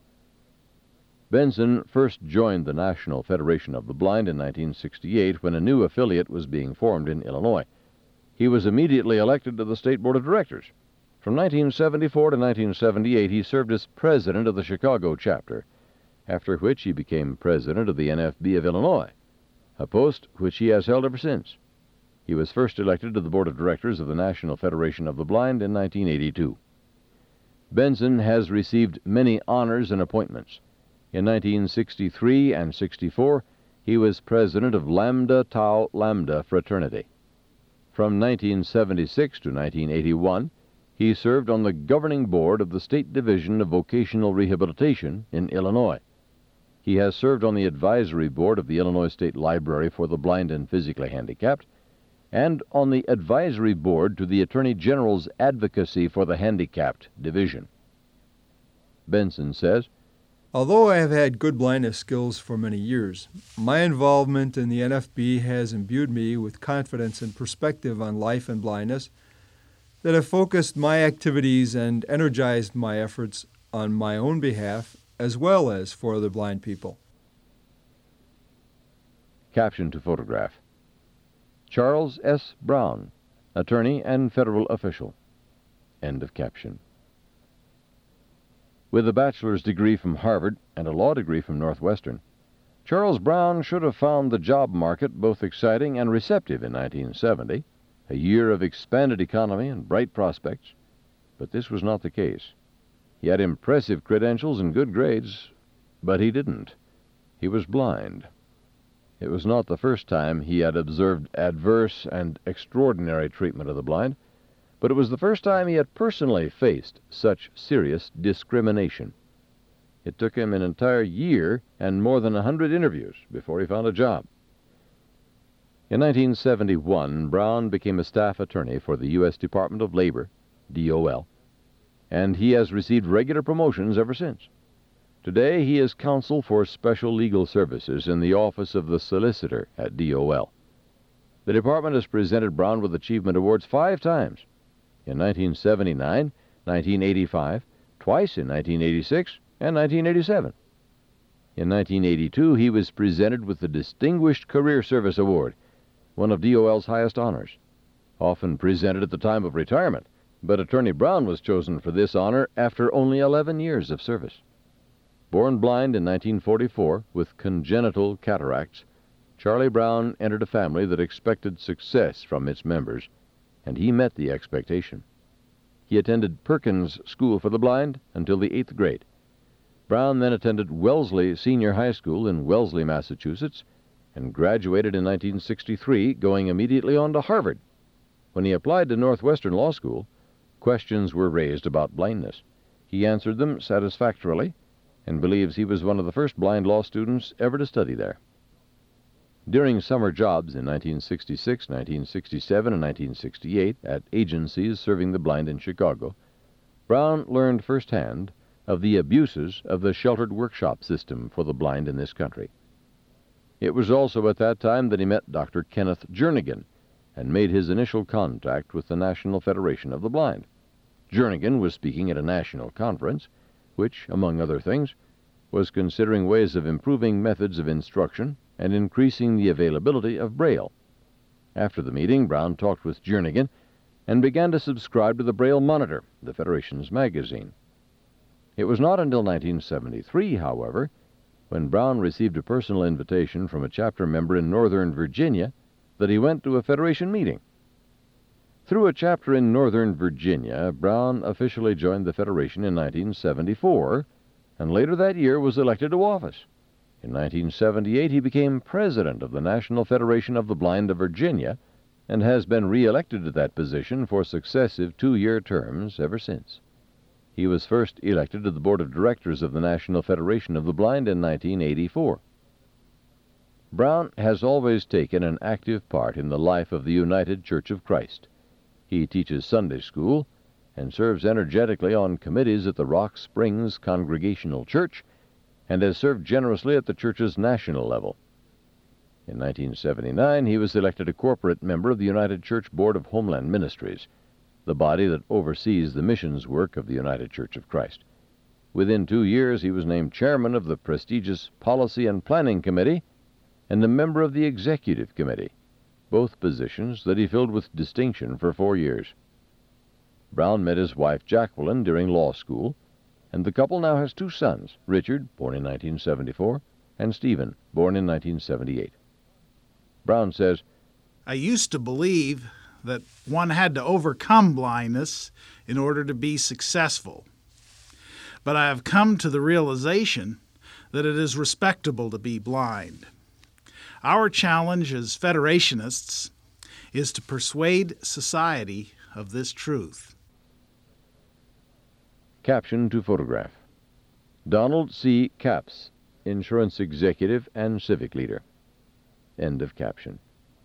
Benson first joined the National Federation of the Blind in nineteen sixty-eight when a new affiliate was being formed in Illinois. He was immediately elected to the State Board of Directors. From nineteen seventy-four to nineteen seventy-eight, he served as president of the Chicago chapter, after which he became president of the N F B of Illinois, a post which he has held ever since. He was first elected to the Board of Directors of the National Federation of the Blind in nineteen eighty-two. Benson has received many honors and appointments. In nineteen sixty-three and sixty-four, he was president of Lambda Tau Lambda Fraternity. From nineteen seventy-six to nineteen eighty-one, he served on the governing board of the State Division of Vocational Rehabilitation in Illinois. He has served on the advisory board of the Illinois State Library for the Blind and Physically Handicapped, and on the advisory board to the Attorney General's Advocacy for the Handicapped Division. Benson says, "Although I have had good blindness skills for many years, my involvement in the N F B has imbued me with confidence and perspective on life and blindness that have focused my activities and energized my efforts on my own behalf as well as for other blind people." Caption to photograph: Charles S. Brown, attorney and federal official. End of caption. With a bachelor's degree from Harvard and a law degree from Northwestern, Charles Brown should have found the job market both exciting and receptive in nineteen seventy, a year of expanded economy and bright prospects, but this was not the case. He had impressive credentials and good grades, but he didn't. He was blind. It was not the first time he had observed adverse and extraordinary treatment of the blind, but it was the first time he had personally faced such serious discrimination. It took him an entire year and more than a hundred interviews before he found a job. In nineteen seventy-one, Brown became a staff attorney for the U S Department of Labor, D O L, and he has received regular promotions ever since. Today, he is counsel for special legal services in the office of the solicitor at D O L. The department has presented Brown with achievement awards five times, in nineteen seventy-nine, nineteen eighty-five, twice in nineteen eighty-six, and nineteen eighty-seven. In nineteen eighty-two, he was presented with the Distinguished Career Service Award, one of D O L's highest honors, often presented at the time of retirement, but Attorney Brown was chosen for this honor after only eleven years of service. Born blind in nineteen forty-four with congenital cataracts, Charlie Brown entered a family that expected success from its members, and he met the expectation. He attended Perkins School for the Blind until the eighth grade. Brown then attended Wellesley Senior High School in Wellesley, Massachusetts, and graduated in nineteen sixty-three, going immediately on to Harvard. When he applied to Northwestern Law School, questions were raised about blindness. He answered them satisfactorily and believes he was one of the first blind law students ever to study there. During summer jobs in nineteen sixty-six, nineteen sixty-seven, and nineteen sixty-eight at agencies serving the blind in Chicago, Brown learned firsthand of the abuses of the sheltered workshop system for the blind in this country. It was also at that time that he met Doctor Kenneth Jernigan and made his initial contact with the National Federation of the Blind. Jernigan was speaking at a national conference, which, among other things, was considering ways of improving methods of instruction and increasing the availability of Braille. After the meeting, Brown talked with Jernigan and began to subscribe to the Braille Monitor, the Federation's magazine. It was not until nineteen seventy-three, however, when Brown received a personal invitation from a chapter member in Northern Virginia, that he went to a Federation meeting. Through a chapter in Northern Virginia, Brown officially joined the Federation in nineteen seventy-four, and later that year was elected to office. In nineteen seventy-eight, he became president of the National Federation of the Blind of Virginia and has been re-elected to that position for successive two-year terms ever since. He was first elected to the Board of Directors of the National Federation of the Blind in nineteen eighty-four. Brown has always taken an active part in the life of the United Church of Christ. He teaches Sunday school and serves energetically on committees at the Rock Springs Congregational Church and has served generously at the church's national level. In nineteen seventy-nine, he was elected a corporate member of the United Church Board of Homeland Ministries, the body that oversees the missions work of the United Church of Christ. Within two years, he was named chairman of the prestigious Policy and Planning Committee and a member of the Executive Committee, both positions that he filled with distinction for four years. Brown met his wife Jacqueline during law school, and the couple now has two sons, Richard, born in nineteen seventy-four, and Stephen, born in nineteen seventy-eight. Brown says, I used to believe that one had to overcome blindness in order to be successful. But I have come to the realization that it is respectable to be blind. Our challenge as Federationists is to persuade society of this truth. Caption to photograph. Donald C. Capps, insurance executive and civic leader. End of caption.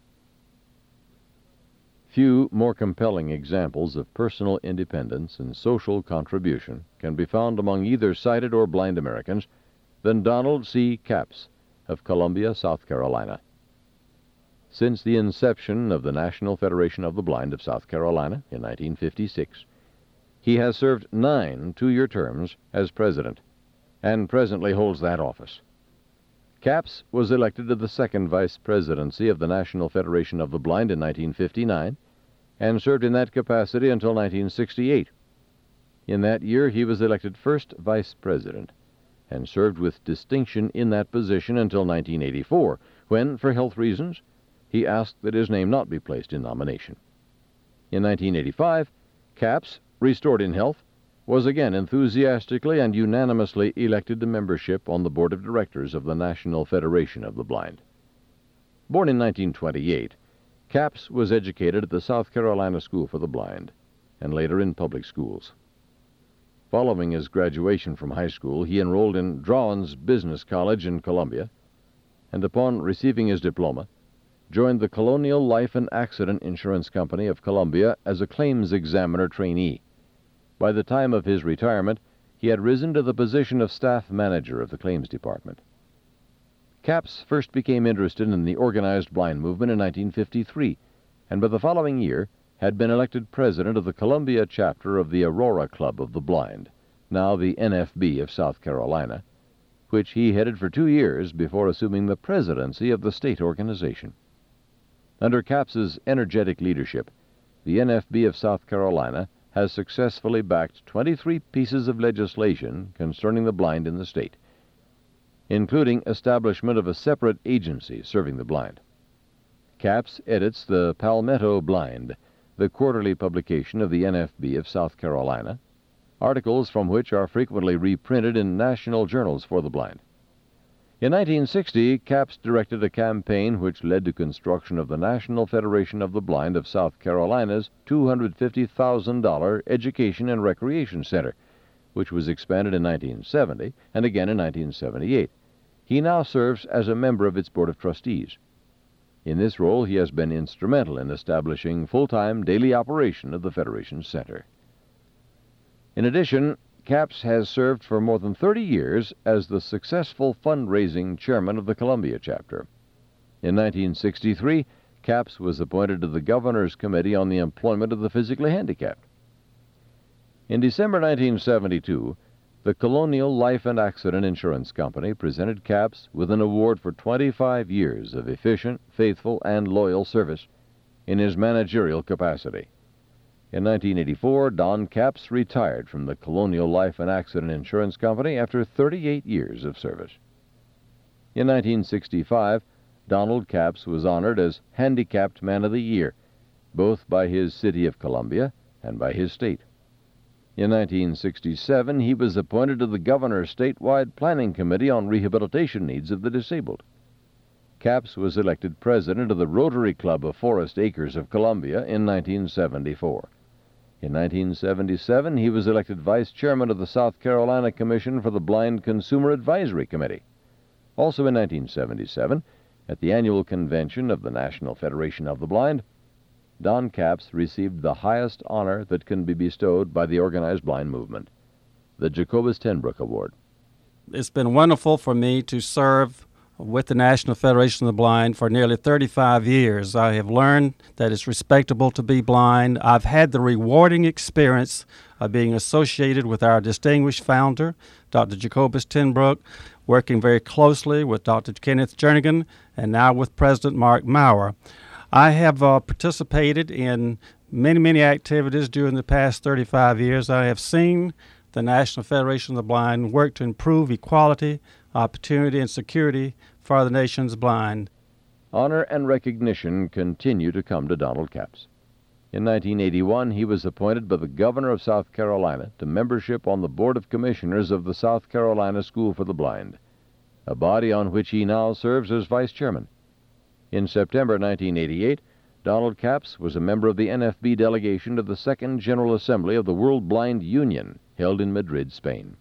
Few more compelling examples of personal independence and social contribution can be found among either sighted or blind Americans than Donald C. Capps of Columbia, South Carolina. Since the inception of the National Federation of the Blind of South Carolina in nineteen fifty-six, he has served nine two-year terms as president, and presently holds that office. Capps was elected to the second vice presidency of the National Federation of the Blind in nineteen fifty-nine and served in that capacity until nineteen sixty-eight. In that year, he was elected first vice president and served with distinction in that position until nineteen eighty-four, when, for health reasons, he asked that his name not be placed in nomination. In nineteen eighty-five, Capps, restored in health, was again enthusiastically and unanimously elected to membership on the board of directors of the National Federation of the Blind. Born in nineteen twenty-eight, Capps was educated at the South Carolina School for the Blind and later in public schools. Following his graduation from high school, he enrolled in Drowan's Business College in Columbia, and upon receiving his diploma, joined the Colonial Life and Accident Insurance Company of Columbia as a claims examiner trainee. By the time of his retirement, he had risen to the position of staff manager of the claims department. Capps first became interested in the organized blind movement in nineteen fifty-three, and by the following year had been elected president of the Columbia chapter of the Aurora Club of the Blind, now the N F B of South Carolina, which he headed for two years before assuming the presidency of the state organization. Under Capps's energetic leadership, the N F B of South Carolina has successfully backed twenty-three pieces of legislation concerning the blind in the state, including establishment of a separate agency serving the blind. Capps edits the Palmetto Blind, the quarterly publication of the N F B of South Carolina, articles from which are frequently reprinted in national journals for the blind. In nineteen sixty, Capps directed a campaign which led to construction of the National Federation of the Blind of South Carolina's two hundred fifty thousand dollars Education and Recreation Center, which was expanded in nineteen seventy and again in nineteen seventy-eight. He now serves as a member of its Board of Trustees. In this role, he has been instrumental in establishing full-time daily operation of the Federation Center. In addition, Capps has served for more than thirty years as the successful fundraising chairman of the Columbia chapter. In nineteen sixty-three, Capps was appointed to the Governor's Committee on the Employment of the Physically Handicapped. In December nineteen seventy-two, the Colonial Life and Accident Insurance Company presented Capps with an award for twenty-five years of efficient, faithful, and loyal service in his managerial capacity. In nineteen eighty-four, Don Capps retired from the Colonial Life and Accident Insurance Company after thirty-eight years of service. In nineteen sixty-five, Donald Capps was honored as Handicapped Man of the Year, both by his city of Columbia and by his state. In nineteen sixty-seven, he was appointed to the Governor's statewide planning committee on rehabilitation needs of the disabled. Capps was elected president of the Rotary Club of Forest Acres of Columbia in nineteen seventy-four. In nineteen seventy-seven, he was elected vice chairman of the South Carolina Commission for the Blind Consumer Advisory Committee. Also in nineteen seventy-seven, at the annual convention of the National Federation of the Blind, Don Capps received the highest honor that can be bestowed by the organized blind movement, the Jacobus ten Broeck Award. It's been wonderful for me to serve with the National Federation of the Blind for nearly thirty-five years. I have learned that it's respectable to be blind. I've had the rewarding experience of being associated with our distinguished founder, Doctor Jacobus ten Broeck, working very closely with Doctor Kenneth Jernigan, and now with President Mark Maurer. I have uh, participated in many, many activities during the past thirty-five years. I have seen the National Federation of the Blind work to improve equality, opportunity, and security for the nation's blind. Honor and recognition continue to come to Donald Capps. In nineteen eighty-one, he was appointed by the Governor of South Carolina to membership on the Board of Commissioners of the South Carolina School for the Blind, a body on which he now serves as vice chairman. In September nineteen eighty-eight, Donald Capps was a member of the N F B delegation to the Second General Assembly of the World Blind Union, held in Madrid, Spain.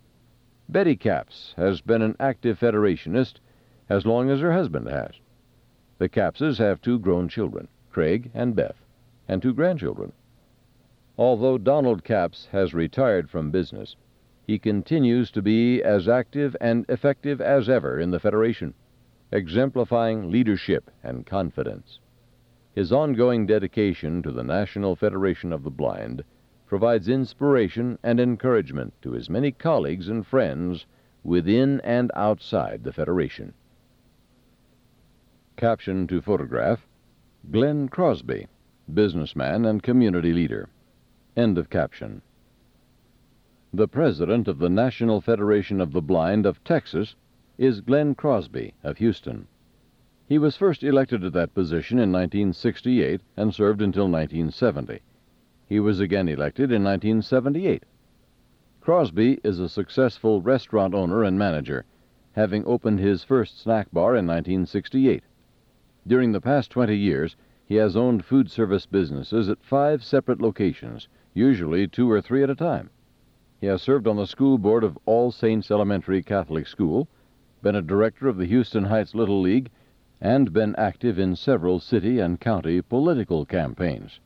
Betty Capps has been an active Federationist as long as her husband has. The Cappses have two grown children, Craig and Beth, and two grandchildren. Although Donald Capps has retired from business, he continues to be as active and effective as ever in the Federation, exemplifying leadership and confidence. His ongoing dedication to the National Federation of the Blind provides inspiration and encouragement to his many colleagues and friends within and outside the Federation. Caption to photograph, Glenn Crosby, businessman and community leader. End of caption. The president of the National Federation of the Blind of Texas is Glenn Crosby of Houston. He was first elected to that position in nineteen sixty-eight and served until nineteen seventy. He was again elected in nineteen seventy-eight. Crosby is a successful restaurant owner and manager, having opened his first snack bar in nineteen sixty-eight. During the past twenty years, he has owned food service businesses at five separate locations, usually two or three at a time. He has served on the school board of All Saints Elementary Catholic School, been a director of the Houston Heights Little League, and been active in several city and county political campaigns.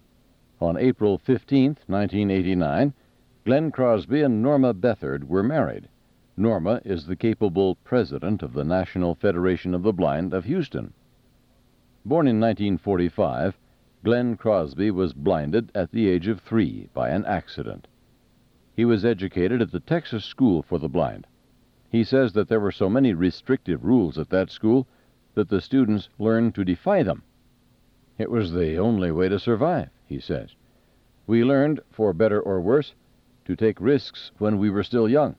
On April fifteenth, nineteen eighty-nine, Glenn Crosby and Norma Bethard were married. Norma is the capable president of the National Federation of the Blind of Houston. Born in nineteen forty-five, Glenn Crosby was blinded at the age of three by an accident. He was educated at the Texas School for the Blind. He says that there were so many restrictive rules at that school that the students learned to defy them. It was the only way to survive, he says. We learned, for better or worse, to take risks when we were still young.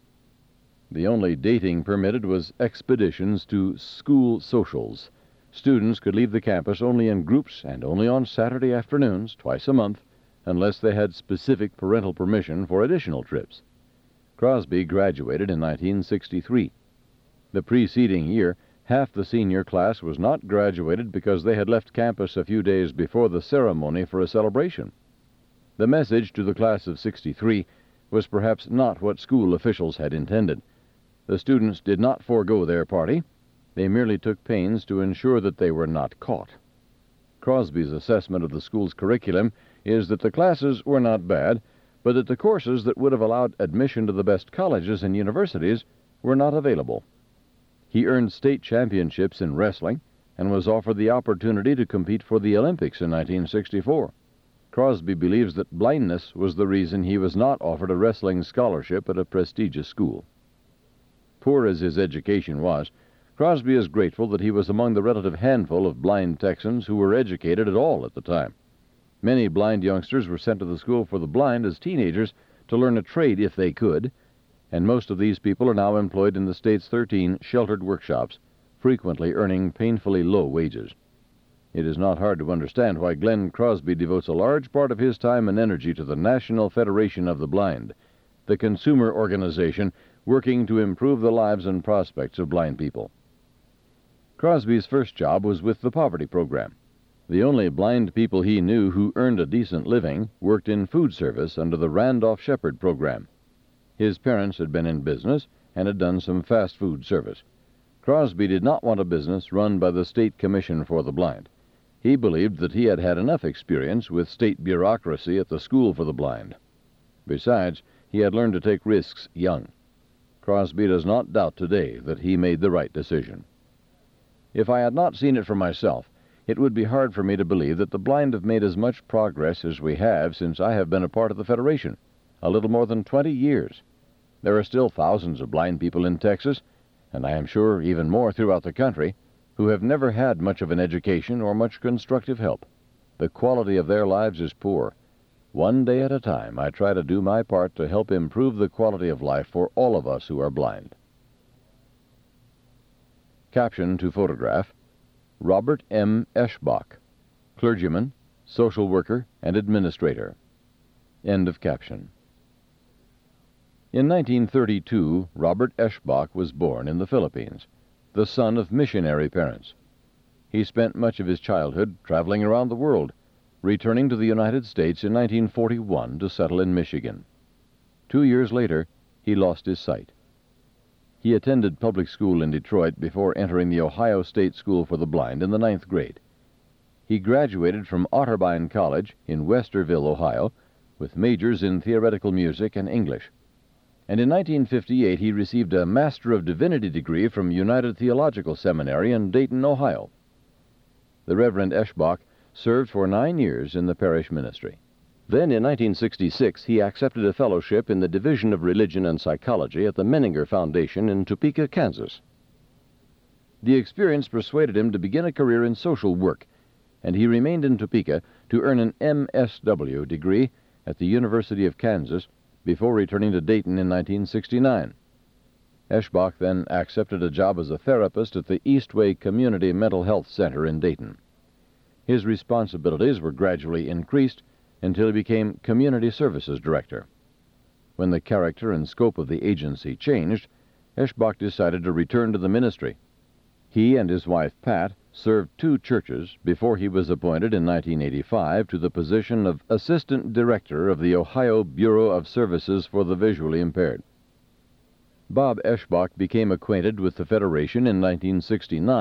The only dating permitted was expeditions to school socials. Students could leave the campus only in groups and only on Saturday afternoons, twice a month, unless they had specific parental permission for additional trips. Crosby graduated in nineteen sixty-three. The preceding year, half the senior class was not graduated because they had left campus a few days before the ceremony for a celebration. The message to the class of sixty-three was perhaps not what school officials had intended. The students did not forego their party. They merely took pains to ensure that they were not caught. Crosby's assessment of the school's curriculum is that the classes were not bad, but that the courses that would have allowed admission to the best colleges and universities were not available. He earned state championships in wrestling and was offered the opportunity to compete for the Olympics in nineteen sixty-four. Crosby believes that blindness was the reason he was not offered a wrestling scholarship at a prestigious school. Poor as his education was, Crosby is grateful that he was among the relative handful of blind Texans who were educated at all at the time. Many blind youngsters were sent to the School for the Blind as teenagers to learn a trade if they could, and most of these people are now employed in the state's thirteen sheltered workshops, frequently earning painfully low wages. It is not hard to understand why Glenn Crosby devotes a large part of his time and energy to the National Federation of the Blind, the consumer organization working to improve the lives and prospects of blind people. Crosby's first job was with the poverty program. The only blind people he knew who earned a decent living worked in food service under the Randolph Shepherd program. His parents had been in business and had done some fast food service. Crosby did not want a business run by the State Commission for the Blind. He believed that he had had enough experience with state bureaucracy at the School for the Blind. Besides, he had learned to take risks young. Crosby does not doubt today that he made the right decision. If I had not seen it for myself, it would be hard for me to believe that the blind have made as much progress as we have since I have been a part of the Federation, a little more than twenty years. There are still thousands of blind people in Texas, and I am sure even more throughout the country, who have never had much of an education or much constructive help. The quality of their lives is poor. One day at a time, I try to do my part to help improve the quality of life for all of us who are blind. Caption to photograph: Robert M. Eschbach, clergyman, social worker, and administrator. End of caption. In nineteen thirty-two, Robert Eschbach was born in the Philippines, the son of missionary parents. He spent much of his childhood traveling around the world, returning to the United States in nineteen forty-one to settle in Michigan. Two years later, he lost his sight. He attended public school in Detroit before entering the Ohio State School for the Blind in the ninth grade. He graduated from Otterbein College in Westerville, Ohio, with majors in theoretical music and English. And in nineteen fifty-eight, he received a Master of Divinity degree from United Theological Seminary in Dayton, Ohio. The Reverend Eschbach served for nine years in the parish ministry. Then, in nineteen sixty-six, he accepted a fellowship in the Division of Religion and Psychology at the Menninger Foundation in Topeka, Kansas. The experience persuaded him to begin a career in social work, and he remained in Topeka to earn an M S W degree at the University of Kansas before returning to Dayton in nineteen sixty-nine. Eschbach then accepted a job as a therapist at the Eastway Community Mental Health Center in Dayton. His responsibilities were gradually increased until he became Community Services Director. When the character and scope of the agency changed, Eschbach decided to return to the ministry. He and his wife, Pat, served two churches before he was appointed in nineteen eighty-five to the position of Assistant Director of the Ohio Bureau of Services for the Visually Impaired. Bob Eschbach became acquainted with the Federation in nineteen sixty-nine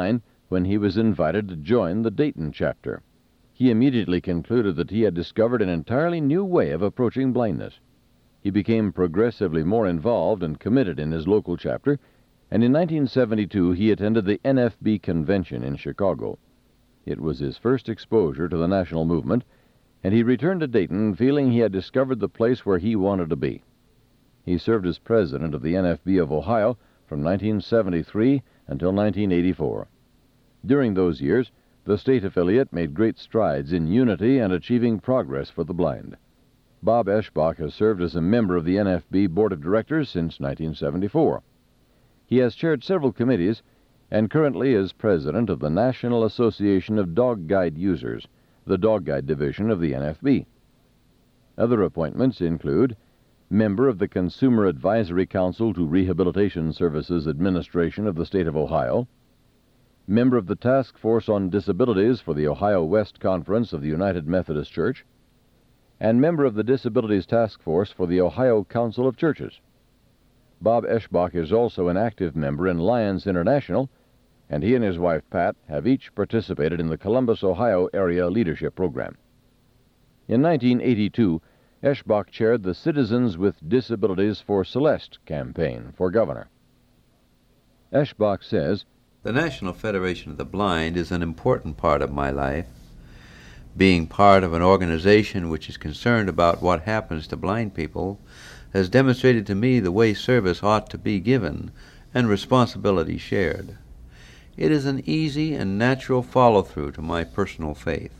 when he was invited to join the Dayton chapter. He immediately concluded that he had discovered an entirely new way of approaching blindness. He became progressively more involved and committed in his local chapter, and in nineteen seventy-two he attended the N F B convention in Chicago. It was his first exposure to the national movement, and he returned to Dayton feeling he had discovered the place where he wanted to be. He served as president of the N F B of Ohio from nineteen seventy-three until nineteen eighty-four. During those years, the state affiliate made great strides in unity and achieving progress for the blind. Bob Eschbach has served as a member of the N F B Board of Directors since nineteen seventy-four. He has chaired several committees and currently is president of the National Association of Dog Guide Users, the Dog Guide Division of the N F B. Other appointments include member of the Consumer Advisory Council to Rehabilitation Services Administration of the State of Ohio, member of the Task Force on Disabilities for the Ohio West Conference of the United Methodist Church, and member of the Disabilities Task Force for the Ohio Council of Churches. Bob Eschbach is also an active member in Lions International, and he and his wife Pat have each participated in the Columbus, Ohio area leadership program. In nineteen eighty-two, Eschbach chaired the Citizens with Disabilities for Celeste campaign for governor. Eschbach says, "The National Federation of the Blind is an important part of my life. Being part of an organization which is concerned about what happens to blind people has demonstrated to me the way service ought to be given and responsibility shared. It is an easy and natural follow-through to my personal faith."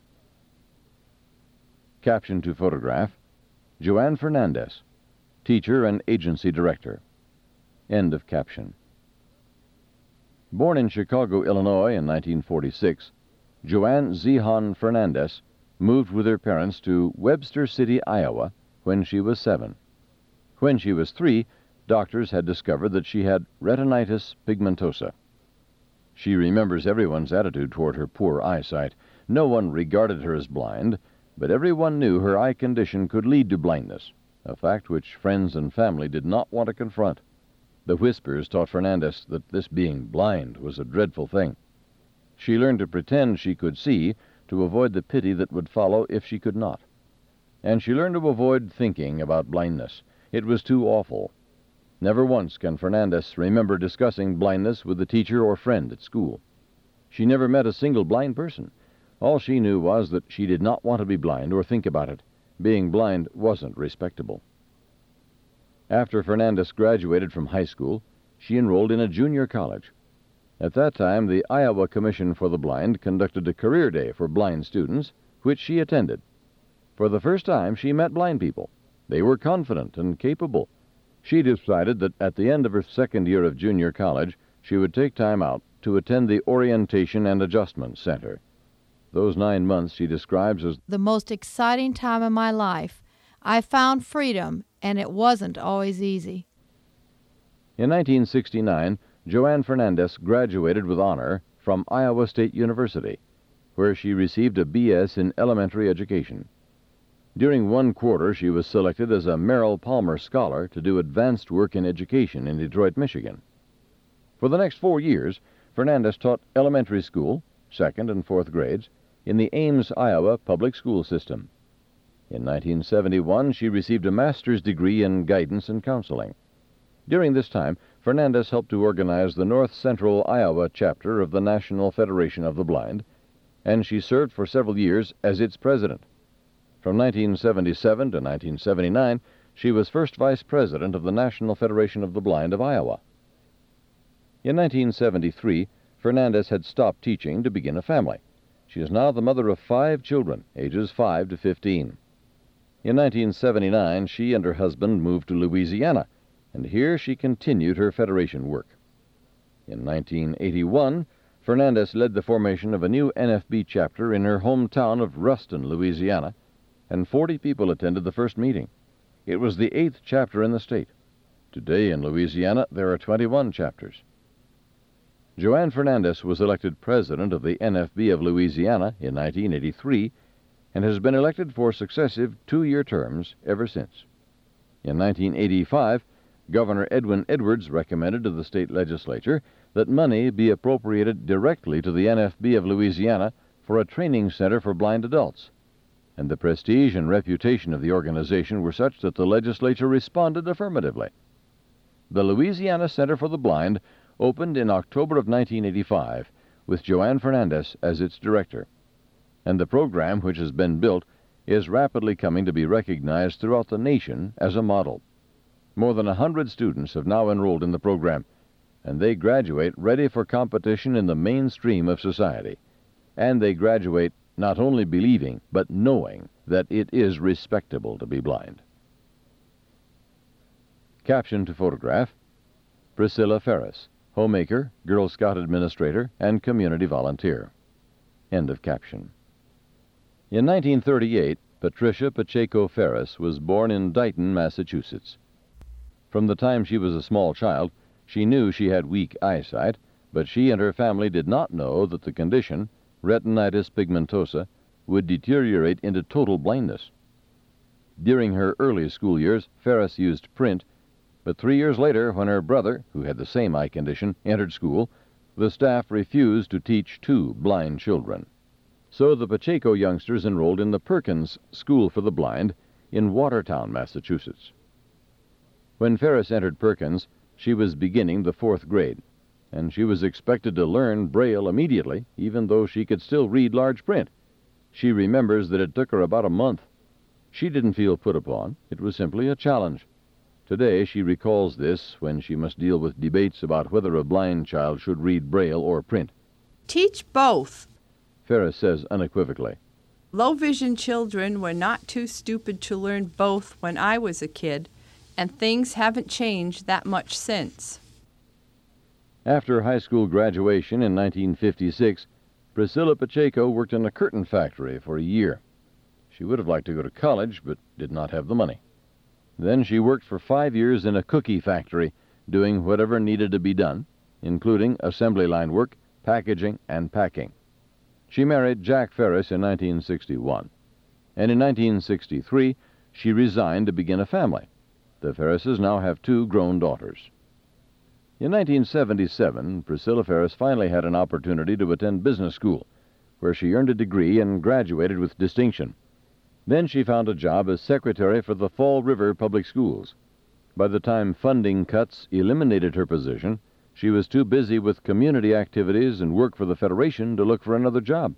Caption to photograph, Joanne Fernandez, teacher and agency director. End of caption. Born in Chicago, Illinois in nineteen forty-six, Joanne Zehan Fernandez moved with her parents to Webster City, Iowa, when she was seven. When she was three, doctors had discovered that she had retinitis pigmentosa. She remembers everyone's attitude toward her poor eyesight. No one regarded her as blind, but everyone knew her eye condition could lead to blindness, a fact which friends and family did not want to confront. The whispers taught Fernandez that this being blind was a dreadful thing. She learned to pretend she could see to avoid the pity that would follow if she could not. And she learned to avoid thinking about blindness. It was too awful. Never once can Fernandez remember discussing blindness with a teacher or friend at school. She never met a single blind person. All she knew was that she did not want to be blind or think about it. Being blind wasn't respectable. After Fernandez graduated from high school, she enrolled in a junior college. At that time, the Iowa Commission for the Blind conducted a career day for blind students, which she attended. For the first time, she met blind people. They were confident and capable. She decided that at the end of her second year of junior college, she would take time out to attend the Orientation and Adjustment Center. Those nine months she describes as the most exciting time of my life. I found freedom, and it wasn't always easy. In nineteen sixty-nine, Joanne Fernandez graduated with honor from Iowa State University, where she received a B S in elementary education. During one quarter, she was selected as a Merrill Palmer Scholar to do advanced work in education in Detroit, Michigan. For the next four years, Fernandez taught elementary school, second and fourth grades, in the Ames, Iowa public school system. In nineteen seventy-one, she received a master's degree in guidance and counseling. During this time, Fernandez helped to organize the North Central Iowa chapter of the National Federation of the Blind, and she served for several years as its president. From nineteen seventy-seven to nineteen seventy-nine, she was first vice president of the National Federation of the Blind of Iowa. In nineteen seventy-three, Fernandez had stopped teaching to begin a family. She is now the mother of five children, ages five to fifteen. In nineteen seventy-nine, she and her husband moved to Louisiana, and here she continued her Federation work. In nineteen eighty-one, Fernandez led the formation of a new N F B chapter in her hometown of Ruston, Louisiana, and forty people attended the first meeting. It was the eighth chapter in the state. Today in Louisiana, there are twenty-one chapters. Joanne Fernandez was elected president of the N F B of Louisiana in nineteen eighty-three and has been elected for successive two-year terms ever since. In nineteen eighty-five, Governor Edwin Edwards recommended to the state legislature that money be appropriated directly to the N F B of Louisiana for a training center for blind adults. And the prestige and reputation of the organization were such that the legislature responded affirmatively. The Louisiana Center for the Blind opened in October of nineteen eighty-five with Joanne Fernandez as its director. And the program which has been built is rapidly coming to be recognized throughout the nation as a model. More than a hundred students have now enrolled in the program, and they graduate ready for competition in the mainstream of society. And they graduate not only believing, but knowing that it is respectable to be blind. Caption to photograph: Priscilla Ferris, homemaker, Girl Scout administrator, and community volunteer. End of caption. In nineteen thirty-eight, Patricia Pacheco Ferris was born in Dighton, Massachusetts. From the time she was a small child, she knew she had weak eyesight, but she and her family did not know that the condition, retinitis pigmentosa, would deteriorate into total blindness. During her early school years, Ferris used print, but three years later, when her brother, who had the same eye condition, entered school, the staff refused to teach two blind children. So the Pacheco youngsters enrolled in the Perkins School for the Blind in Watertown, Massachusetts. When Ferris entered Perkins, she was beginning the fourth grade, and she was expected to learn Braille immediately, even though she could still read large print. She remembers that it took her about a month. She didn't feel put upon. It was simply a challenge. Today she recalls this when she must deal with debates about whether a blind child should read Braille or print. Teach both. Ferris says unequivocally. Low-vision children were not too stupid to learn both when I was a kid, and things haven't changed that much since. After high school graduation in nineteen fifty-six, Priscilla Pacheco worked in a curtain factory for a year. She would have liked to go to college, but did not have the money. Then she worked for five years in a cookie factory, doing whatever needed to be done, including assembly line work, packaging, and packing. She married Jack Ferris in nineteen sixty-one, and in nineteen sixty-three she resigned to begin a family. The Ferrises now have two grown daughters. In nineteen seventy-seven, Priscilla Ferris finally had an opportunity to attend business school, where she earned a degree and graduated with distinction. Then she found a job as secretary for the Fall River Public Schools. By the time funding cuts eliminated her position, she was too busy with community activities and work for the Federation to look for another job.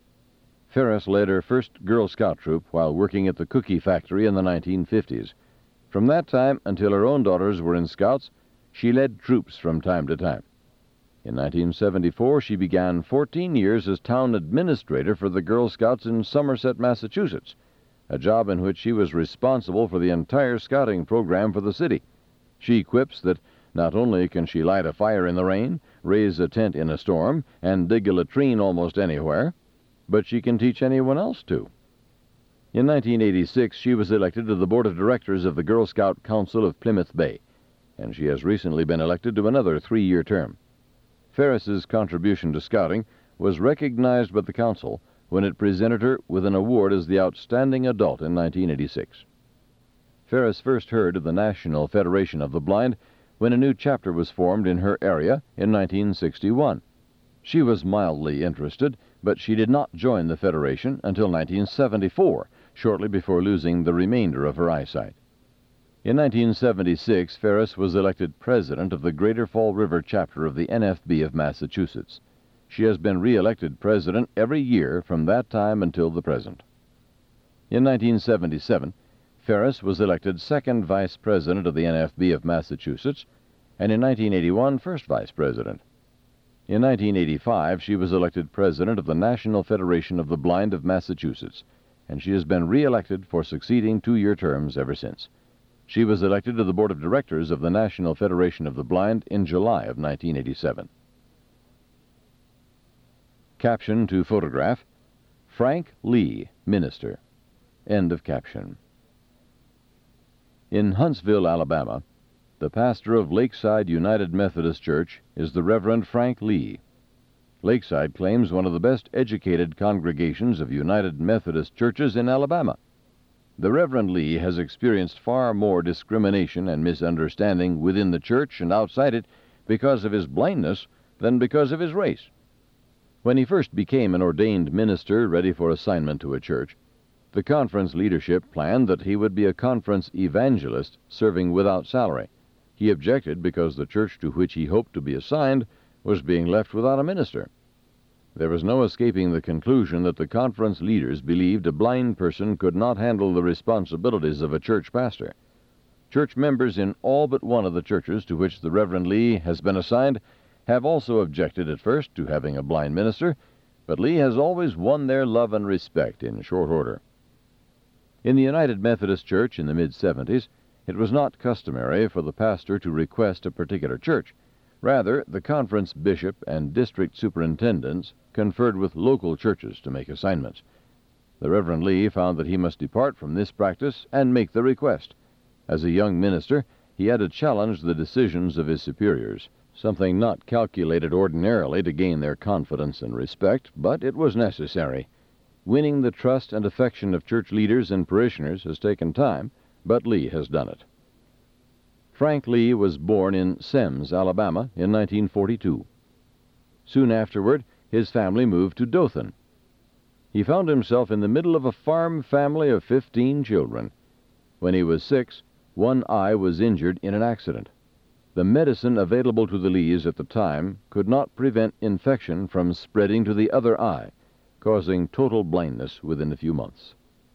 Ferris led her first Girl Scout troop while working at the cookie factory in the nineteen fifties. From that time until her own daughters were in Scouts, she led troops from time to time. In nineteen seventy-four, she began fourteen years as town administrator for the Girl Scouts in Somerset, Massachusetts, a job in which she was responsible for the entire scouting program for the city. She quips that not only can she light a fire in the rain, raise a tent in a storm, and dig a latrine almost anywhere, but she can teach anyone else to. In nineteen eighty-six, she was elected to the Board of Directors of the Girl Scout Council of Plymouth Bay, and she has recently been elected to another three-year term. Ferris's contribution to scouting was recognized by the council when it presented her with an award as the Outstanding Adult in nineteen eighty-six. Ferris first heard of the National Federation of the Blind when a new chapter was formed in her area in nineteen sixty-one. She was mildly interested, but she did not join the Federation until nineteen seventy-four, shortly before losing the remainder of her eyesight. In nineteen seventy-six, Ferris was elected president of the Greater Fall River chapter of the N F B of Massachusetts. She has been re-elected president every year from that time until the present. In nineteen seventy-seven, Ferris was elected second vice president of the N F B of Massachusetts, and in nineteen eighty-one, first vice president. In nineteen eighty-five, she was elected president of the National Federation of the Blind of Massachusetts, and she has been re-elected for succeeding two-year terms ever since. She was elected to the Board of Directors of the National Federation of the Blind in July of nineteen eighty-seven. Caption to photograph: Frank Lee, Minister. End of caption. In Huntsville, Alabama, the pastor of Lakeside United Methodist Church is the Reverend Frank Lee. Lakeside claims one of the best educated congregations of United Methodist churches in Alabama. The Reverend Lee has experienced far more discrimination and misunderstanding within the church and outside it because of his blindness than because of his race. When he first became an ordained minister ready for assignment to a church, the conference leadership planned that he would be a conference evangelist serving without salary. He objected because the church to which he hoped to be assigned was being left without a minister. There was no escaping the conclusion that the conference leaders believed a blind person could not handle the responsibilities of a church pastor. Church members in all but one of the churches to which the Reverend Lee has been assigned have also objected at first to having a blind minister, but Lee has always won their love and respect in short order. In the United Methodist Church in the mid-seventies, it was not customary for the pastor to request a particular church. Rather, the conference bishop and district superintendents conferred with local churches to make assignments. The Reverend Lee found that he must depart from this practice and make the request. As a young minister, he had to challenge the decisions of his superiors, something not calculated ordinarily to gain their confidence and respect, but it was necessary. Winning the trust and affection of church leaders and parishioners has taken time, but Lee has done it. Frank Lee was born in Semmes, Alabama, in nineteen forty-two. Soon afterward, his family moved to Dothan. He found himself in the middle of a farm family of fifteen children. When he was six, one eye was injured in an accident. The medicine available to the Lees at the time could not prevent infection from spreading to the other eye, causing total blindness within a few months.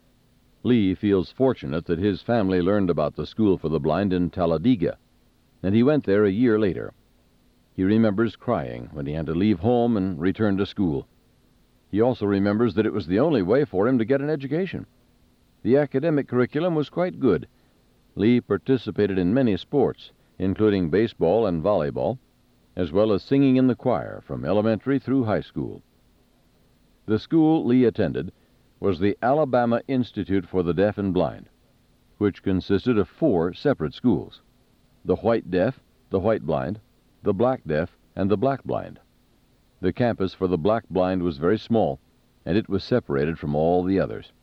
Lee feels fortunate that his family learned about the School for the Blind in Talladega, and he went there a year later. He remembers crying when he had to leave home and return to school. He also remembers that it was the only way for him to get an education. The academic curriculum was quite good. Lee participated in many sports, including baseball and volleyball, as well as singing in the choir from elementary through high school. The school Lee attended was the Alabama Institute for the Deaf and Blind, which consisted of four separate schools: the white deaf, the white blind, the black deaf, and the black blind. The campus for the black blind was very small, and it was separated from all the others.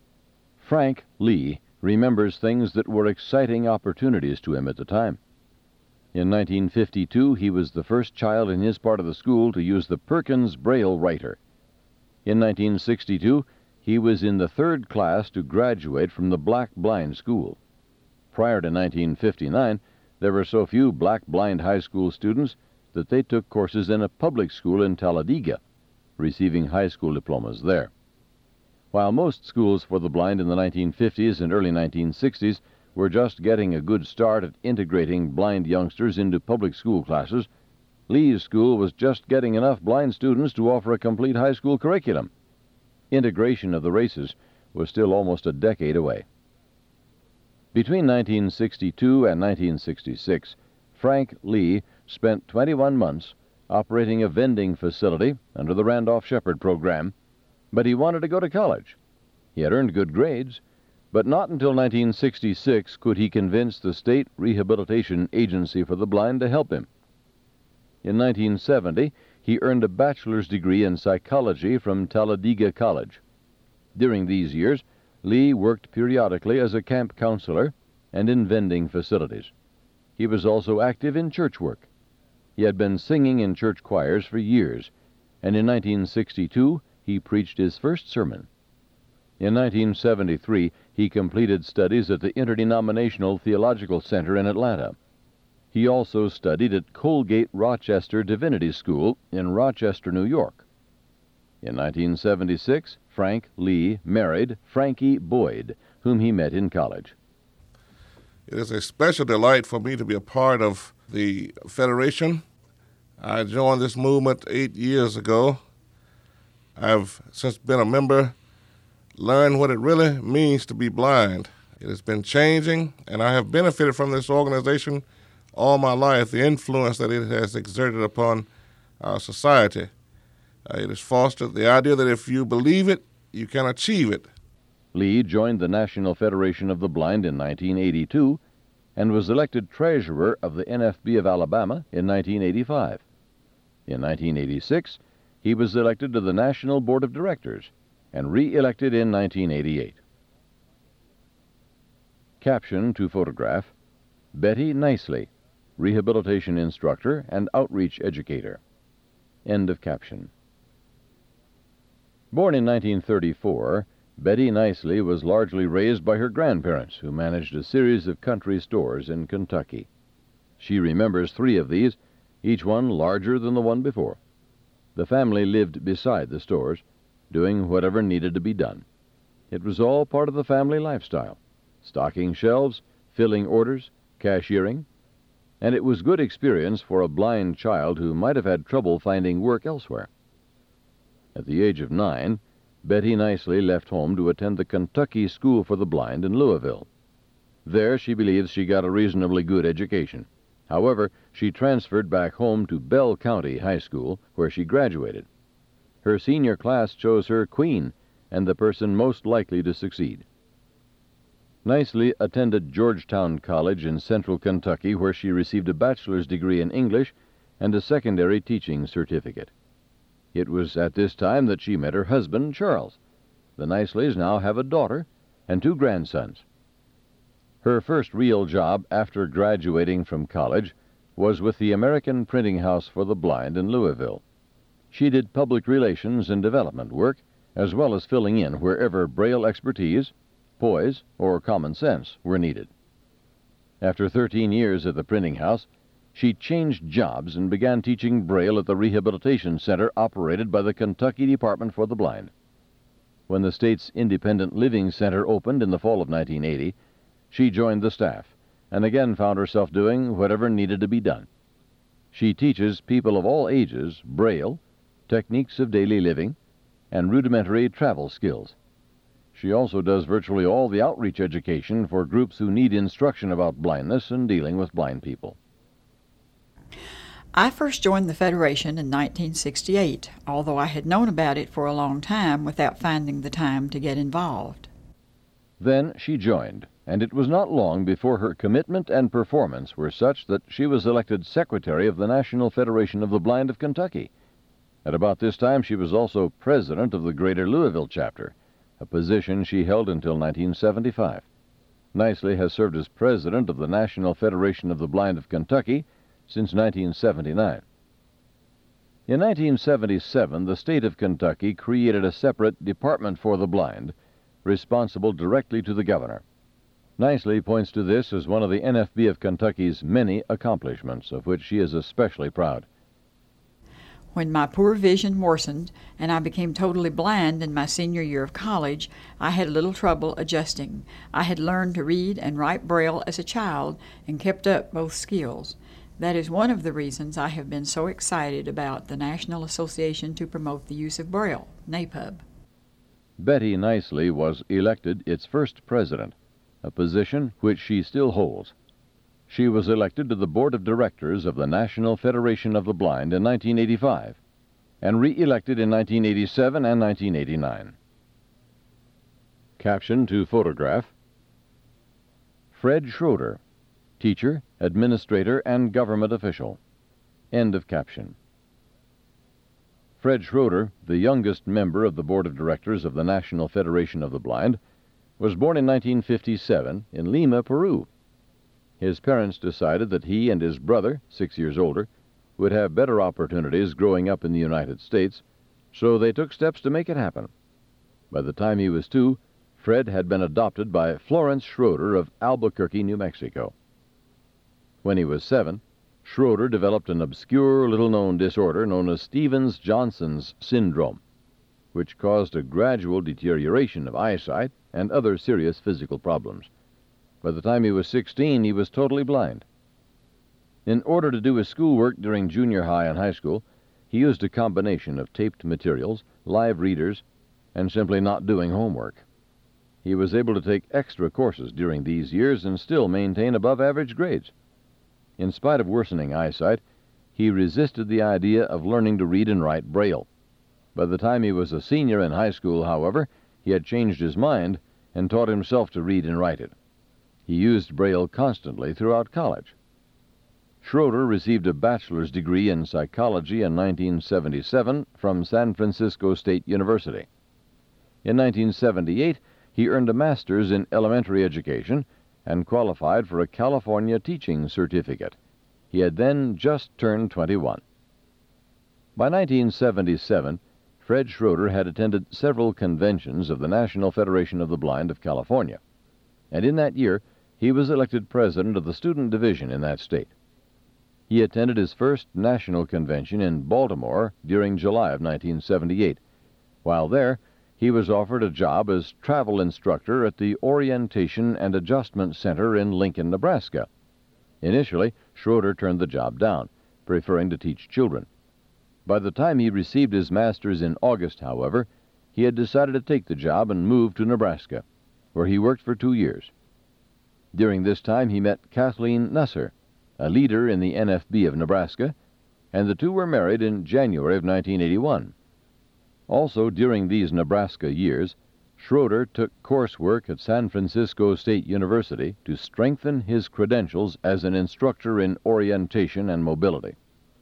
Frank Lee remembers things that were exciting opportunities to him at the time. In nineteen fifty-two, he was the first child in his part of the school to use the Perkins Braille writer. In nineteen sixty-two, he was in the third class to graduate from the black blind school. Prior to nineteen fifty-nine, there were so few black blind high school students that they took courses in a public school in Talladega, receiving high school diplomas there. While most schools for the blind in the nineteen fifties and early nineteen sixties were just getting a good start at integrating blind youngsters into public school classes, Lee's school was just getting enough blind students to offer a complete high school curriculum. Integration of the races was still almost a decade away. Between nineteen sixty-two and nineteen sixty-six, Frank Lee spent twenty-one months operating a vending facility under the Randolph-Shepard program, but he wanted to go to college. He had earned good grades, but not until nineteen sixty-six could he convince the State Rehabilitation Agency for the Blind to help him. In nineteen seventy, he earned a bachelor's degree in psychology from Talladega College. During these years, Lee worked periodically as a camp counselor and in vending facilities. He was also active in church work. He had been singing in church choirs for years, and in nineteen sixty-two, he preached his first sermon. In nineteen seventy-three, he completed studies at the Interdenominational Theological Center in Atlanta. He also studied at Colgate Rochester Divinity School in Rochester, New York. In nineteen seventy-six, Frank Lee married Frankie Boyd, whom he met in college. It is a special delight for me to be a part of the Federation. I joined this movement eight years ago. I've since been a member, learned what it really means to be blind. It has been changing, and I have benefited from this organization all my life, the influence that it has exerted upon our society. Uh, it has fostered the idea that if you believe it, you can achieve it. Lee joined the National Federation of the Blind in nineteen eighty-two and was elected treasurer of the N F B of Alabama in nineteen eighty-five. In nineteen eighty-six, he was elected to the National Board of Directors and re-elected in nineteen eighty-eight. Caption to photograph, Betty Nicely, rehabilitation instructor and outreach educator. End of caption. Born in nineteen thirty-four, Betty Nicely was largely raised by her grandparents, who managed a series of country stores in Kentucky. She remembers three of these, each one larger than the one before. The family lived beside the stores, doing whatever needed to be done. It was all part of the family lifestyle, stocking shelves, filling orders, cashiering, and it was good experience for a blind child who might have had trouble finding work elsewhere. At the age of nine, Betty Nicely left home to attend the Kentucky School for the Blind in Louisville. There she believes she got a reasonably good education. However, she transferred back home to Bell County High School, where she graduated. Her senior class chose her queen and the person most likely to succeed. Nicely attended Georgetown College in central Kentucky, where she received a bachelor's degree in English and a secondary teaching certificate. It was at this time that she met her husband, Charles. The Niceleys now have a daughter and two grandsons. Her first real job after graduating from college was with the American Printing House for the Blind in Louisville. She did public relations and development work, as well as filling in wherever Braille expertise, poise, or common sense were needed. After thirteen years at the printing house, she changed jobs and began teaching Braille at the Rehabilitation Center operated by the Kentucky Department for the Blind. When the state's Independent Living Center opened in the fall of nineteen eighty, she joined the staff and again found herself doing whatever needed to be done. She teaches people of all ages Braille, techniques of daily living, and rudimentary travel skills. She also does virtually all the outreach education for groups who need instruction about blindness and dealing with blind people. I first joined the Federation in nineteen sixty-eight, although I had known about it for a long time without finding the time to get involved. Then she joined, and it was not long before her commitment and performance were such that she was elected Secretary of the National Federation of the Blind of Kentucky. At about this time, she was also President of the Greater Louisville chapter, a position she held until nineteen seventy-five. Nicely has served as President of the National Federation of the Blind of Kentucky since nineteen seventy-nine. In nineteen seventy-seven, the state of Kentucky created a separate Department for the Blind, responsible directly to the governor. Nicely points to this as one of the N F B of Kentucky's many accomplishments, of which she is especially proud. When my poor vision worsened and I became totally blind in my senior year of college, I had little trouble adjusting. I had learned to read and write Braille as a child and kept up both skills. That is one of the reasons I have been so excited about the National Association to Promote the Use of Braille, NAPUB. Betty Nicely was elected its first president, a position which she still holds. She was elected to the Board of Directors of the National Federation of the Blind in nineteen eighty-five and re-elected in nineteen eighty-seven and nineteen eighty-nine. Caption to photograph, Fred Schroeder, teacher, administrator, and government official. End of caption. Fred Schroeder, the youngest member of the Board of Directors of the National Federation of the Blind, was born in nineteen fifty-seven in Lima, Peru. His parents decided that he and his brother, six years older, would have better opportunities growing up in the United States, so they took steps to make it happen. By the time he was two, Fred had been adopted by Florence Schroeder of Albuquerque, New Mexico. When he was seven, Schroeder developed an obscure, little-known disorder known as Stevens-Johnson's syndrome, which caused a gradual deterioration of eyesight and other serious physical problems. By the time he was sixteen, he was totally blind. In order to do his schoolwork during junior high and high school, he used a combination of taped materials, live readers, and simply not doing homework. He was able to take extra courses during these years and still maintain above-average grades. In spite of worsening eyesight, he resisted the idea of learning to read and write Braille. By the time he was a senior in high school, however, he had changed his mind and taught himself to read and write it. He used Braille constantly throughout college. Schroeder received a bachelor's degree in psychology in nineteen seventy-seven from San Francisco State University. In nineteen seventy-eight, he earned a master's in elementary education and qualified for a California teaching certificate. He had then just turned twenty-one. By nineteen seventy-seven, Fred Schroeder had attended several conventions of the National Federation of the Blind of California, and in that year he was elected president of the student division in that state. He attended his first national convention in Baltimore during July of nineteen seventy-eight. While there, he was offered a job as travel instructor at the Orientation and Adjustment Center in Lincoln, Nebraska. Initially, Schroeder turned the job down, preferring to teach children. By the time he received his master's in August, however, he had decided to take the job and move to Nebraska, where he worked for two years. During this time, he met Kathleen Nusser, a leader in the N F B of Nebraska, and the two were married in January of nineteen eighty-one. Also, during these Nebraska years, Schroeder took coursework at San Francisco State University to strengthen his credentials as an instructor in orientation and mobility.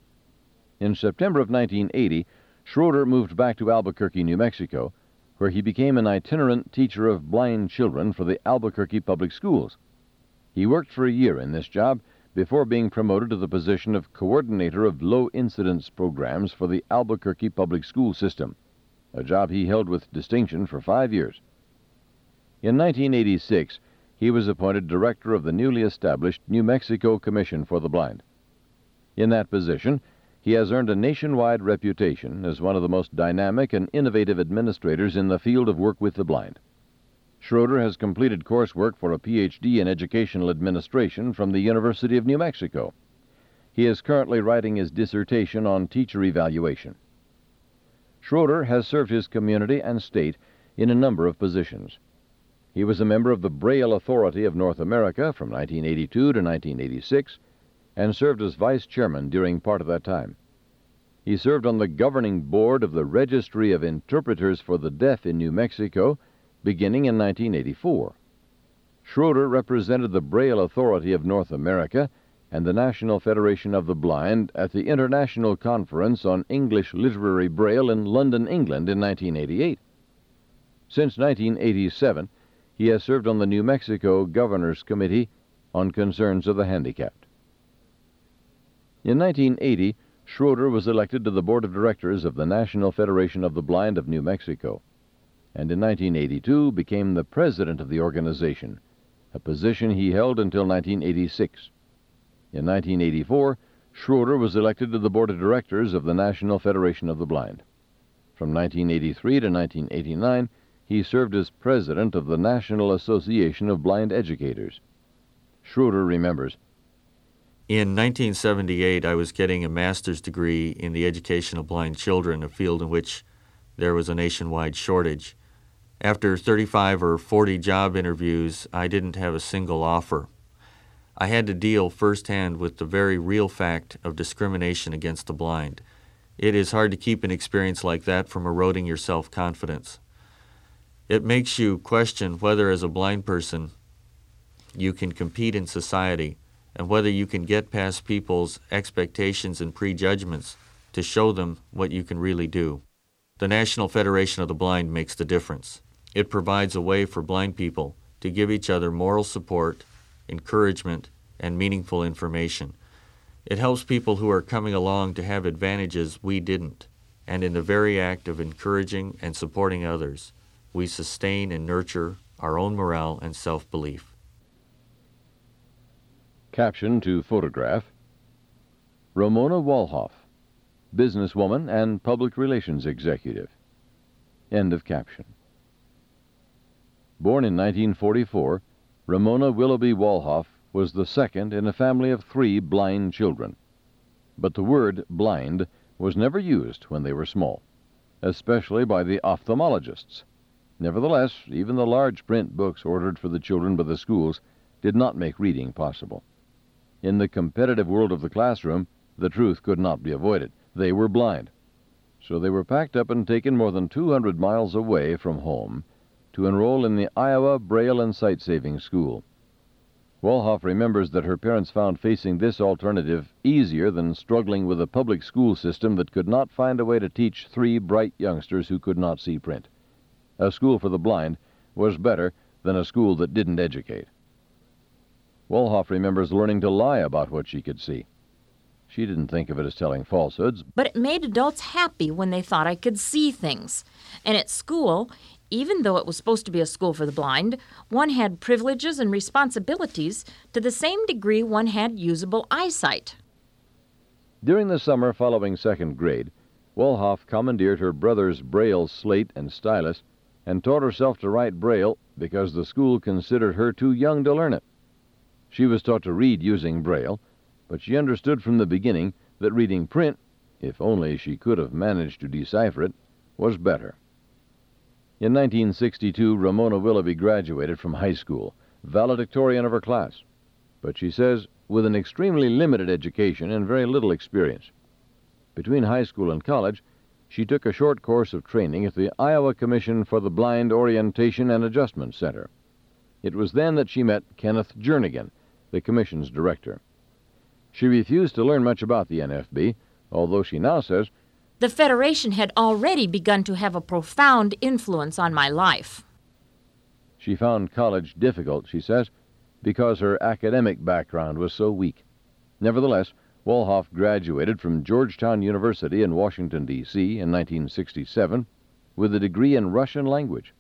In September of nineteen eighty, Schroeder moved back to Albuquerque, New Mexico, where he became an itinerant teacher of blind children for the Albuquerque Public Schools. He worked for a year in this job before being promoted to the position of coordinator of low-incidence programs for the Albuquerque Public School System, a job he held with distinction for five years. In nineteen eighty-six, he was appointed director of the newly established New Mexico Commission for the Blind. In that position, he has earned a nationwide reputation as one of the most dynamic and innovative administrators in the field of work with the blind. Schroeder has completed coursework for a P H D in Educational Administration from the University of New Mexico. He is currently writing his dissertation on teacher evaluation. Schroeder has served his community and state in a number of positions. He was a member of the Braille Authority of North America from nineteen eighty-two to nineteen eighty-six and served as vice chairman during part of that time. He served on the governing board of the Registry of Interpreters for the Deaf in New Mexico beginning in nineteen eighty-four. Schroeder represented the Braille Authority of North America and the National Federation of the Blind at the International Conference on English Literary Braille in London, England in nineteen eighty-eight. Since nineteen eighty-seven, he has served on the New Mexico Governor's Committee on Concerns of the Handicapped. In nineteen eighty, Schroeder was elected to the Board of Directors of the National Federation of the Blind of New Mexico, and in nineteen eighty-two became the president of the organization, a position he held until nineteen eighty-six. In nineteen eighty-four, Schroeder was elected to the Board of Directors of the National Federation of the Blind. From nineteen eighty-three to nineteen eighty-nine, he served as president of the National Association of Blind Educators. Schroeder remembers, "In nineteen seventy-eight, I was getting a master's degree in the education of blind children, a field in which there was a nationwide shortage. After thirty-five or forty job interviews, I didn't have a single offer. I had to deal firsthand with the very real fact of discrimination against the blind. It is hard to keep an experience like that from eroding your self-confidence. It makes you question whether, as a blind person, you can compete in society and whether you can get past people's expectations and prejudgments to show them what you can really do. The National Federation of the Blind makes the difference. It provides a way for blind people to give each other moral support, encouragement, and meaningful information. It helps people who are coming along to have advantages we didn't, and in the very act of encouraging and supporting others, we sustain and nurture our own morale and self-belief." Caption to photograph: Ramona Walhoff, businesswoman and public relations executive. End of caption. Born in nineteen forty-four, Ramona Willoughby Walhoff was the second in a family of three blind children. But the word blind was never used when they were small, especially by the ophthalmologists. Nevertheless, even the large print books ordered for the children by the schools did not make reading possible. In the competitive world of the classroom, the truth could not be avoided. They were blind. So they were packed up and taken more than two hundred miles away from home to enroll in the Iowa Braille and Sight Saving School. Walhoff remembers that her parents found facing this alternative easier than struggling with a public school system that could not find a way to teach three bright youngsters who could not see print. A school for the blind was better than a school that didn't educate. Wolhoff remembers learning to lie about what she could see. She didn't think of it as telling falsehoods. But it made adults happy when they thought I could see things. And at school, even though it was supposed to be a school for the blind, one had privileges and responsibilities to the same degree one had usable eyesight. During the summer following second grade, Wolhoff commandeered her brother's Braille slate and stylus and taught herself to write Braille because the school considered her too young to learn it. She was taught to read using Braille, but she understood from the beginning that reading print, if only she could have managed to decipher it, was better. In nineteen sixty-two, Ramona Willoughby graduated from high school, valedictorian of her class, but she says with an extremely limited education and very little experience. Between high school and college, she took a short course of training at the Iowa Commission for the Blind Orientation and Adjustment Center. It was then that she met Kenneth Jernigan, the commission's director. She refused to learn much about the N F B, although she now says, "The Federation had already begun to have a profound influence on my life." She found college difficult, she says, because her academic background was so weak. Nevertheless, Wolhoff graduated from Georgetown University in Washington, D C in nineteen sixty-seven with a degree in Russian language.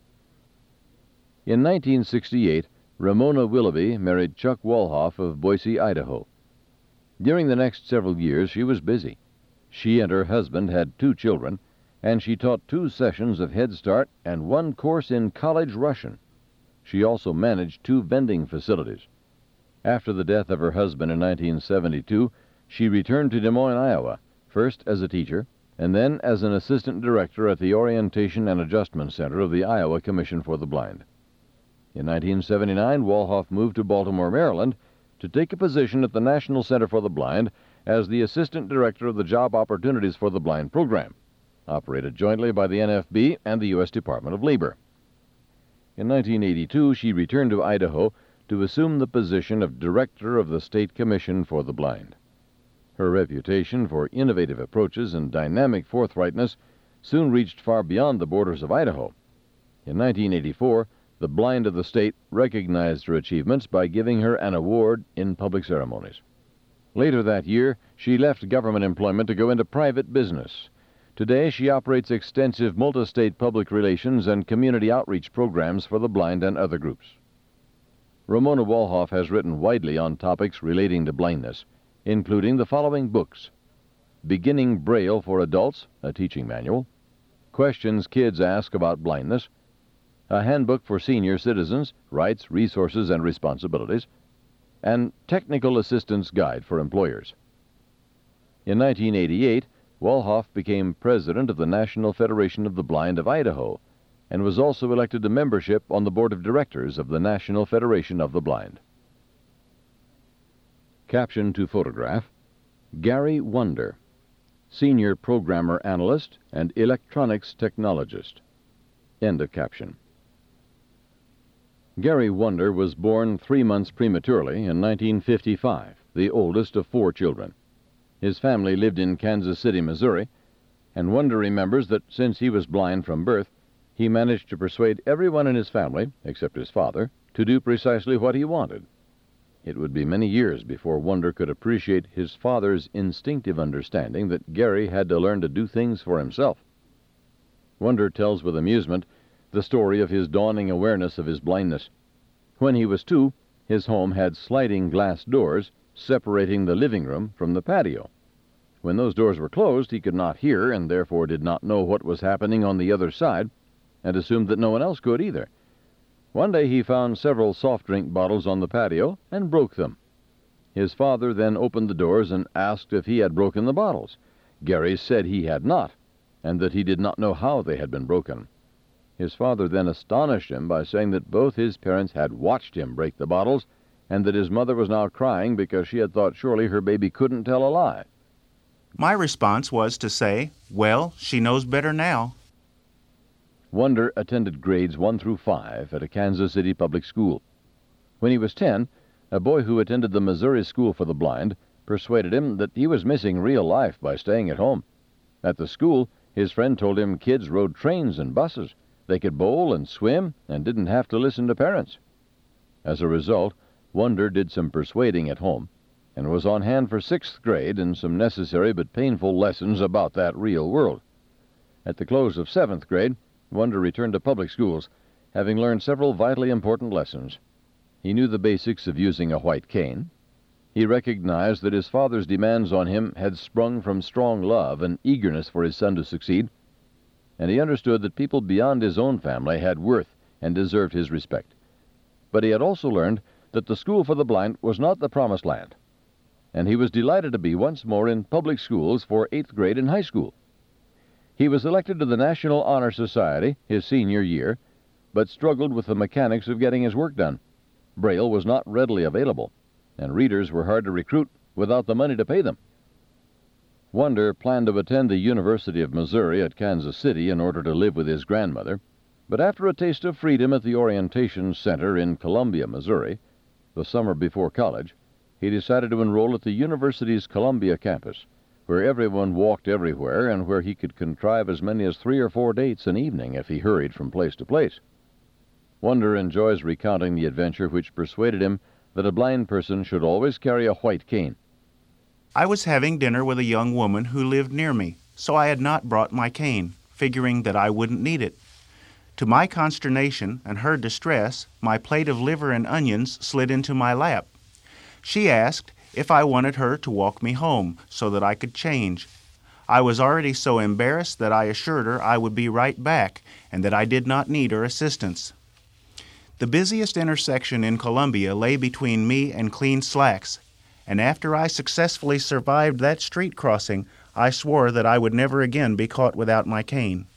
In nineteen sixty-eight, Ramona Willoughby married Chuck Wolhoff of Boise, Idaho. During the next several years, she was busy. She and her husband had two children, and she taught two sessions of Head Start and one course in college Russian. She also managed two vending facilities. After the death of her husband in nineteen seventy-two, she returned to Des Moines, Iowa, first as a teacher, and then as an assistant director at the Orientation and Adjustment Center of the Iowa Commission for the Blind. In nineteen seventy-nine, Wolhoff moved to Baltimore, Maryland, to take a position at the National Center for the Blind as the assistant director of the Job Opportunities for the Blind program, operated jointly by the N F B and the U S Department of Labor. In nineteen eighty-two, she returned to Idaho to assume the position of director of the State Commission for the Blind. Her reputation for innovative approaches and dynamic forthrightness soon reached far beyond the borders of Idaho. In nineteen eighty-four, the blind of the state recognized her achievements by giving her an award in public ceremonies. Later that year, she left government employment to go into private business. Today, she operates extensive multi-state public relations and community outreach programs for the blind and other groups. Ramona Wolhoff has written widely on topics relating to blindness, including the following books: Beginning Braille for Adults, a teaching manual; Questions Kids Ask About Blindness; A Handbook for Senior Citizens, Rights, Resources, and Responsibilities; and Technical Assistance Guide for Employers. In nineteen eighty-eight, Wolhoff became president of the National Federation of the Blind of Idaho and was also elected to membership on the board of directors of the National Federation of the Blind. Caption to photograph: Gary Wonder, Senior Programmer Analyst and Electronics Technologist. End of caption. Gary Wonder was born three months prematurely in nineteen fifty-five, the oldest of four children. His family lived in Kansas City, Missouri, and Wonder remembers that since he was blind from birth, he managed to persuade everyone in his family, except his father, to do precisely what he wanted. It would be many years before Wonder could appreciate his father's instinctive understanding that Gary had to learn to do things for himself. Wonder tells with amusement the story of his dawning awareness of his blindness. When he was two, his home had sliding glass doors separating the living room from the patio. When those doors were closed, he could not hear and therefore did not know what was happening on the other side, and assumed that no one else could either. One day he found several soft drink bottles on the patio and broke them. His father then opened the doors and asked if he had broken the bottles. Gary said he had not, and that he did not know how they had been broken. His father then astonished him by saying that both his parents had watched him break the bottles, and that his mother was now crying because she had thought surely her baby couldn't tell a lie. My response was to say, well, she knows better now. Wonder attended grades one through five at a Kansas City public school. When he was ten, a boy who attended the Missouri School for the Blind persuaded him that he was missing real life by staying at home. At the school, his friend told him kids rode trains and buses. They could bowl and swim and didn't have to listen to parents. As a result, Wonder did some persuading at home and was on hand for sixth grade and some necessary but painful lessons about that real world. At the close of seventh grade, Wonder returned to public schools, having learned several vitally important lessons. He knew the basics of using a white cane. He recognized that his father's demands on him had sprung from strong love and eagerness for his son to succeed, and he understood that people beyond his own family had worth and deserved his respect. But he had also learned that the school for the blind was not the promised land, and he was delighted to be once more in public schools for eighth grade and high school. He was elected to the National Honor Society his senior year, but struggled with the mechanics of getting his work done. Braille was not readily available, and readers were hard to recruit without the money to pay them. Wonder planned to attend the University of Missouri at Kansas City in order to live with his grandmother, but after a taste of freedom at the Orientation Center in Columbia, Missouri, the summer before college, he decided to enroll at the university's Columbia campus, where everyone walked everywhere and where he could contrive as many as three or four dates an evening if he hurried from place to place. Wonder enjoys recounting the adventure which persuaded him that a blind person should always carry a white cane. I was having dinner with a young woman who lived near me, so I had not brought my cane, figuring that I wouldn't need it. To my consternation and her distress, my plate of liver and onions slid into my lap. She asked if I wanted her to walk me home so that I could change. I was already so embarrassed that I assured her I would be right back and that I did not need her assistance. The busiest intersection in Columbia lay between me and Clean Slacks, and after I successfully survived that street crossing, I swore that I would never again be caught without my cane.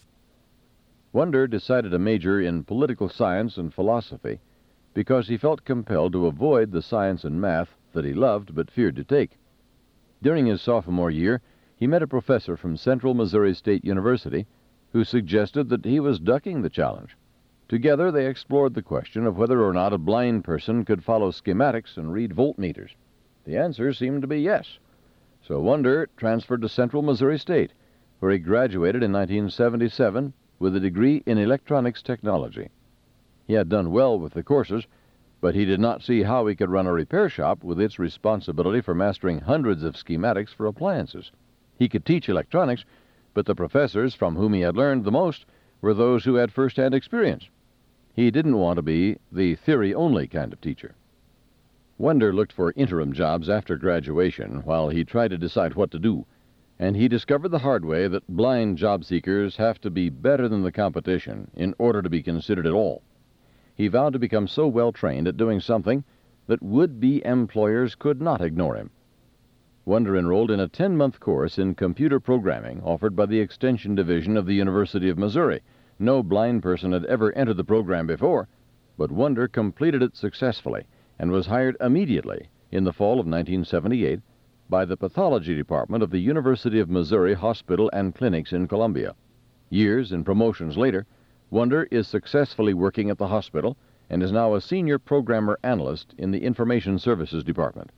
Wonder decided to major in political science and philosophy because he felt compelled to avoid the science and math that he loved but feared to take. During his sophomore year, he met a professor from Central Missouri State University who suggested that he was ducking the challenge. Together, they explored the question of whether or not a blind person could follow schematics and read voltmeters. The answer seemed to be yes. So Wonder transferred to Central Missouri State, where he graduated in nineteen seventy-seven with a degree in electronics technology. He had done well with the courses, but he did not see how he could run a repair shop with its responsibility for mastering hundreds of schematics for appliances. He could teach electronics, but the professors from whom he had learned the most were those who had first-hand experience. He didn't want to be the theory-only kind of teacher. Wonder looked for interim jobs after graduation while he tried to decide what to do, and he discovered the hard way that blind job seekers have to be better than the competition in order to be considered at all. He vowed to become so well trained at doing something that would-be employers could not ignore him. Wonder enrolled in a ten-month course in computer programming offered by the Extension Division of the University of Missouri. No blind person had ever entered the program before, but Wonder completed it successfully and was hired immediately in the fall of nineteen seventy-eight by the Pathology Department of the University of Missouri Hospital and Clinics in Columbia. Years and promotions later, Wonder is successfully working at the hospital and is now a senior programmer analyst in the Information Services Department.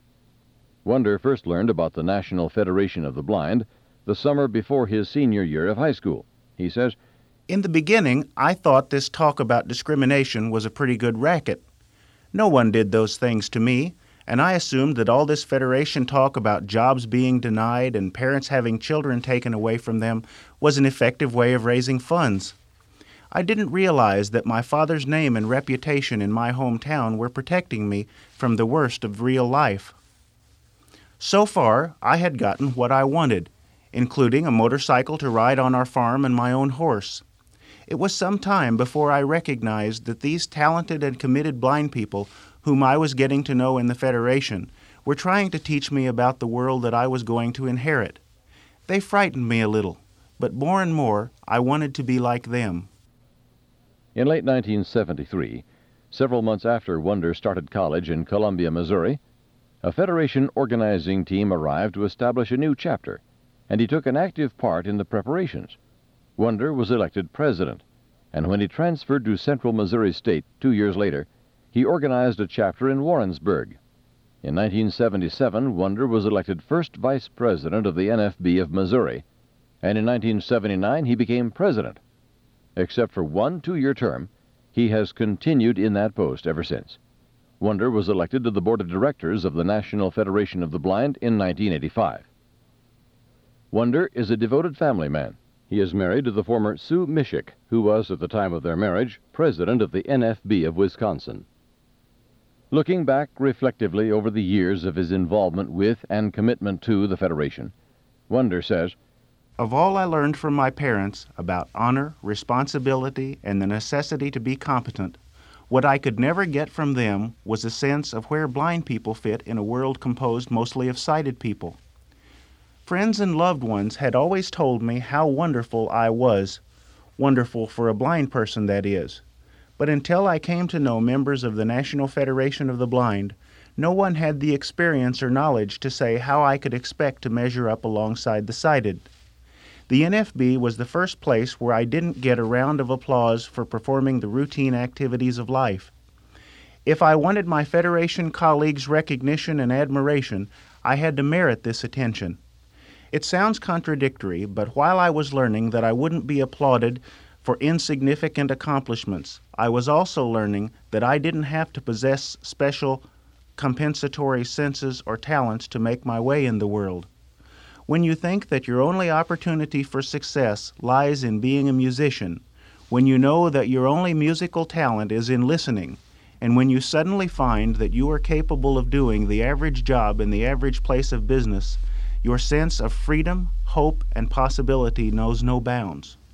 Wonder first learned about the National Federation of the Blind the summer before his senior year of high school. He says, "In the beginning, I thought this talk about discrimination was a pretty good racket. No one did those things to me, and I assumed that all this Federation talk about jobs being denied and parents having children taken away from them was an effective way of raising funds. I didn't realize that my father's name and reputation in my hometown were protecting me from the worst of real life. So far, I had gotten what I wanted, including a motorcycle to ride on our farm and my own horse. It was some time before I recognized that these talented and committed blind people whom I was getting to know in the Federation were trying to teach me about the world that I was going to inherit. They frightened me a little, but more and more I wanted to be like them." In late nineteen seventy-three, several months after Wonder started college in Columbia, Missouri, a Federation organizing team arrived to establish a new chapter, and he took an active part in the preparations. Wonder was elected president, and when he transferred to Central Missouri State two years later, he organized a chapter in Warrensburg. In nineteen seventy-seven, Wonder was elected first vice president of the N F B of Missouri, and in nineteen seventy-nine he became president. Except for one two-year term, he has continued in that post ever since. Wonder was elected to the Board of Directors of the National Federation of the Blind in nineteen eighty-five. Wonder is a devoted family man. He is married to the former Sue Mishick, who was, at the time of their marriage, president of the N F B of Wisconsin. Looking back reflectively over the years of his involvement with and commitment to the Federation, Wonder says, "Of all I learned from my parents about honor, responsibility, and the necessity to be competent, what I could never get from them was a sense of where blind people fit in a world composed mostly of sighted people. Friends and loved ones had always told me how wonderful I was, wonderful for a blind person, that is. But until I came to know members of the National Federation of the Blind, no one had the experience or knowledge to say how I could expect to measure up alongside the sighted. The N F B was the first place where I didn't get a round of applause for performing the routine activities of life. If I wanted my Federation colleagues' recognition and admiration, I had to merit this attention. It sounds contradictory, but while I was learning that I wouldn't be applauded for insignificant accomplishments, I was also learning that I didn't have to possess special compensatory senses or talents to make my way in the world. When you think that your only opportunity for success lies in being a musician, when you know that your only musical talent is in listening, and when you suddenly find that you are capable of doing the average job in the average place of business, your sense of freedom, hope, and possibility knows no bounds.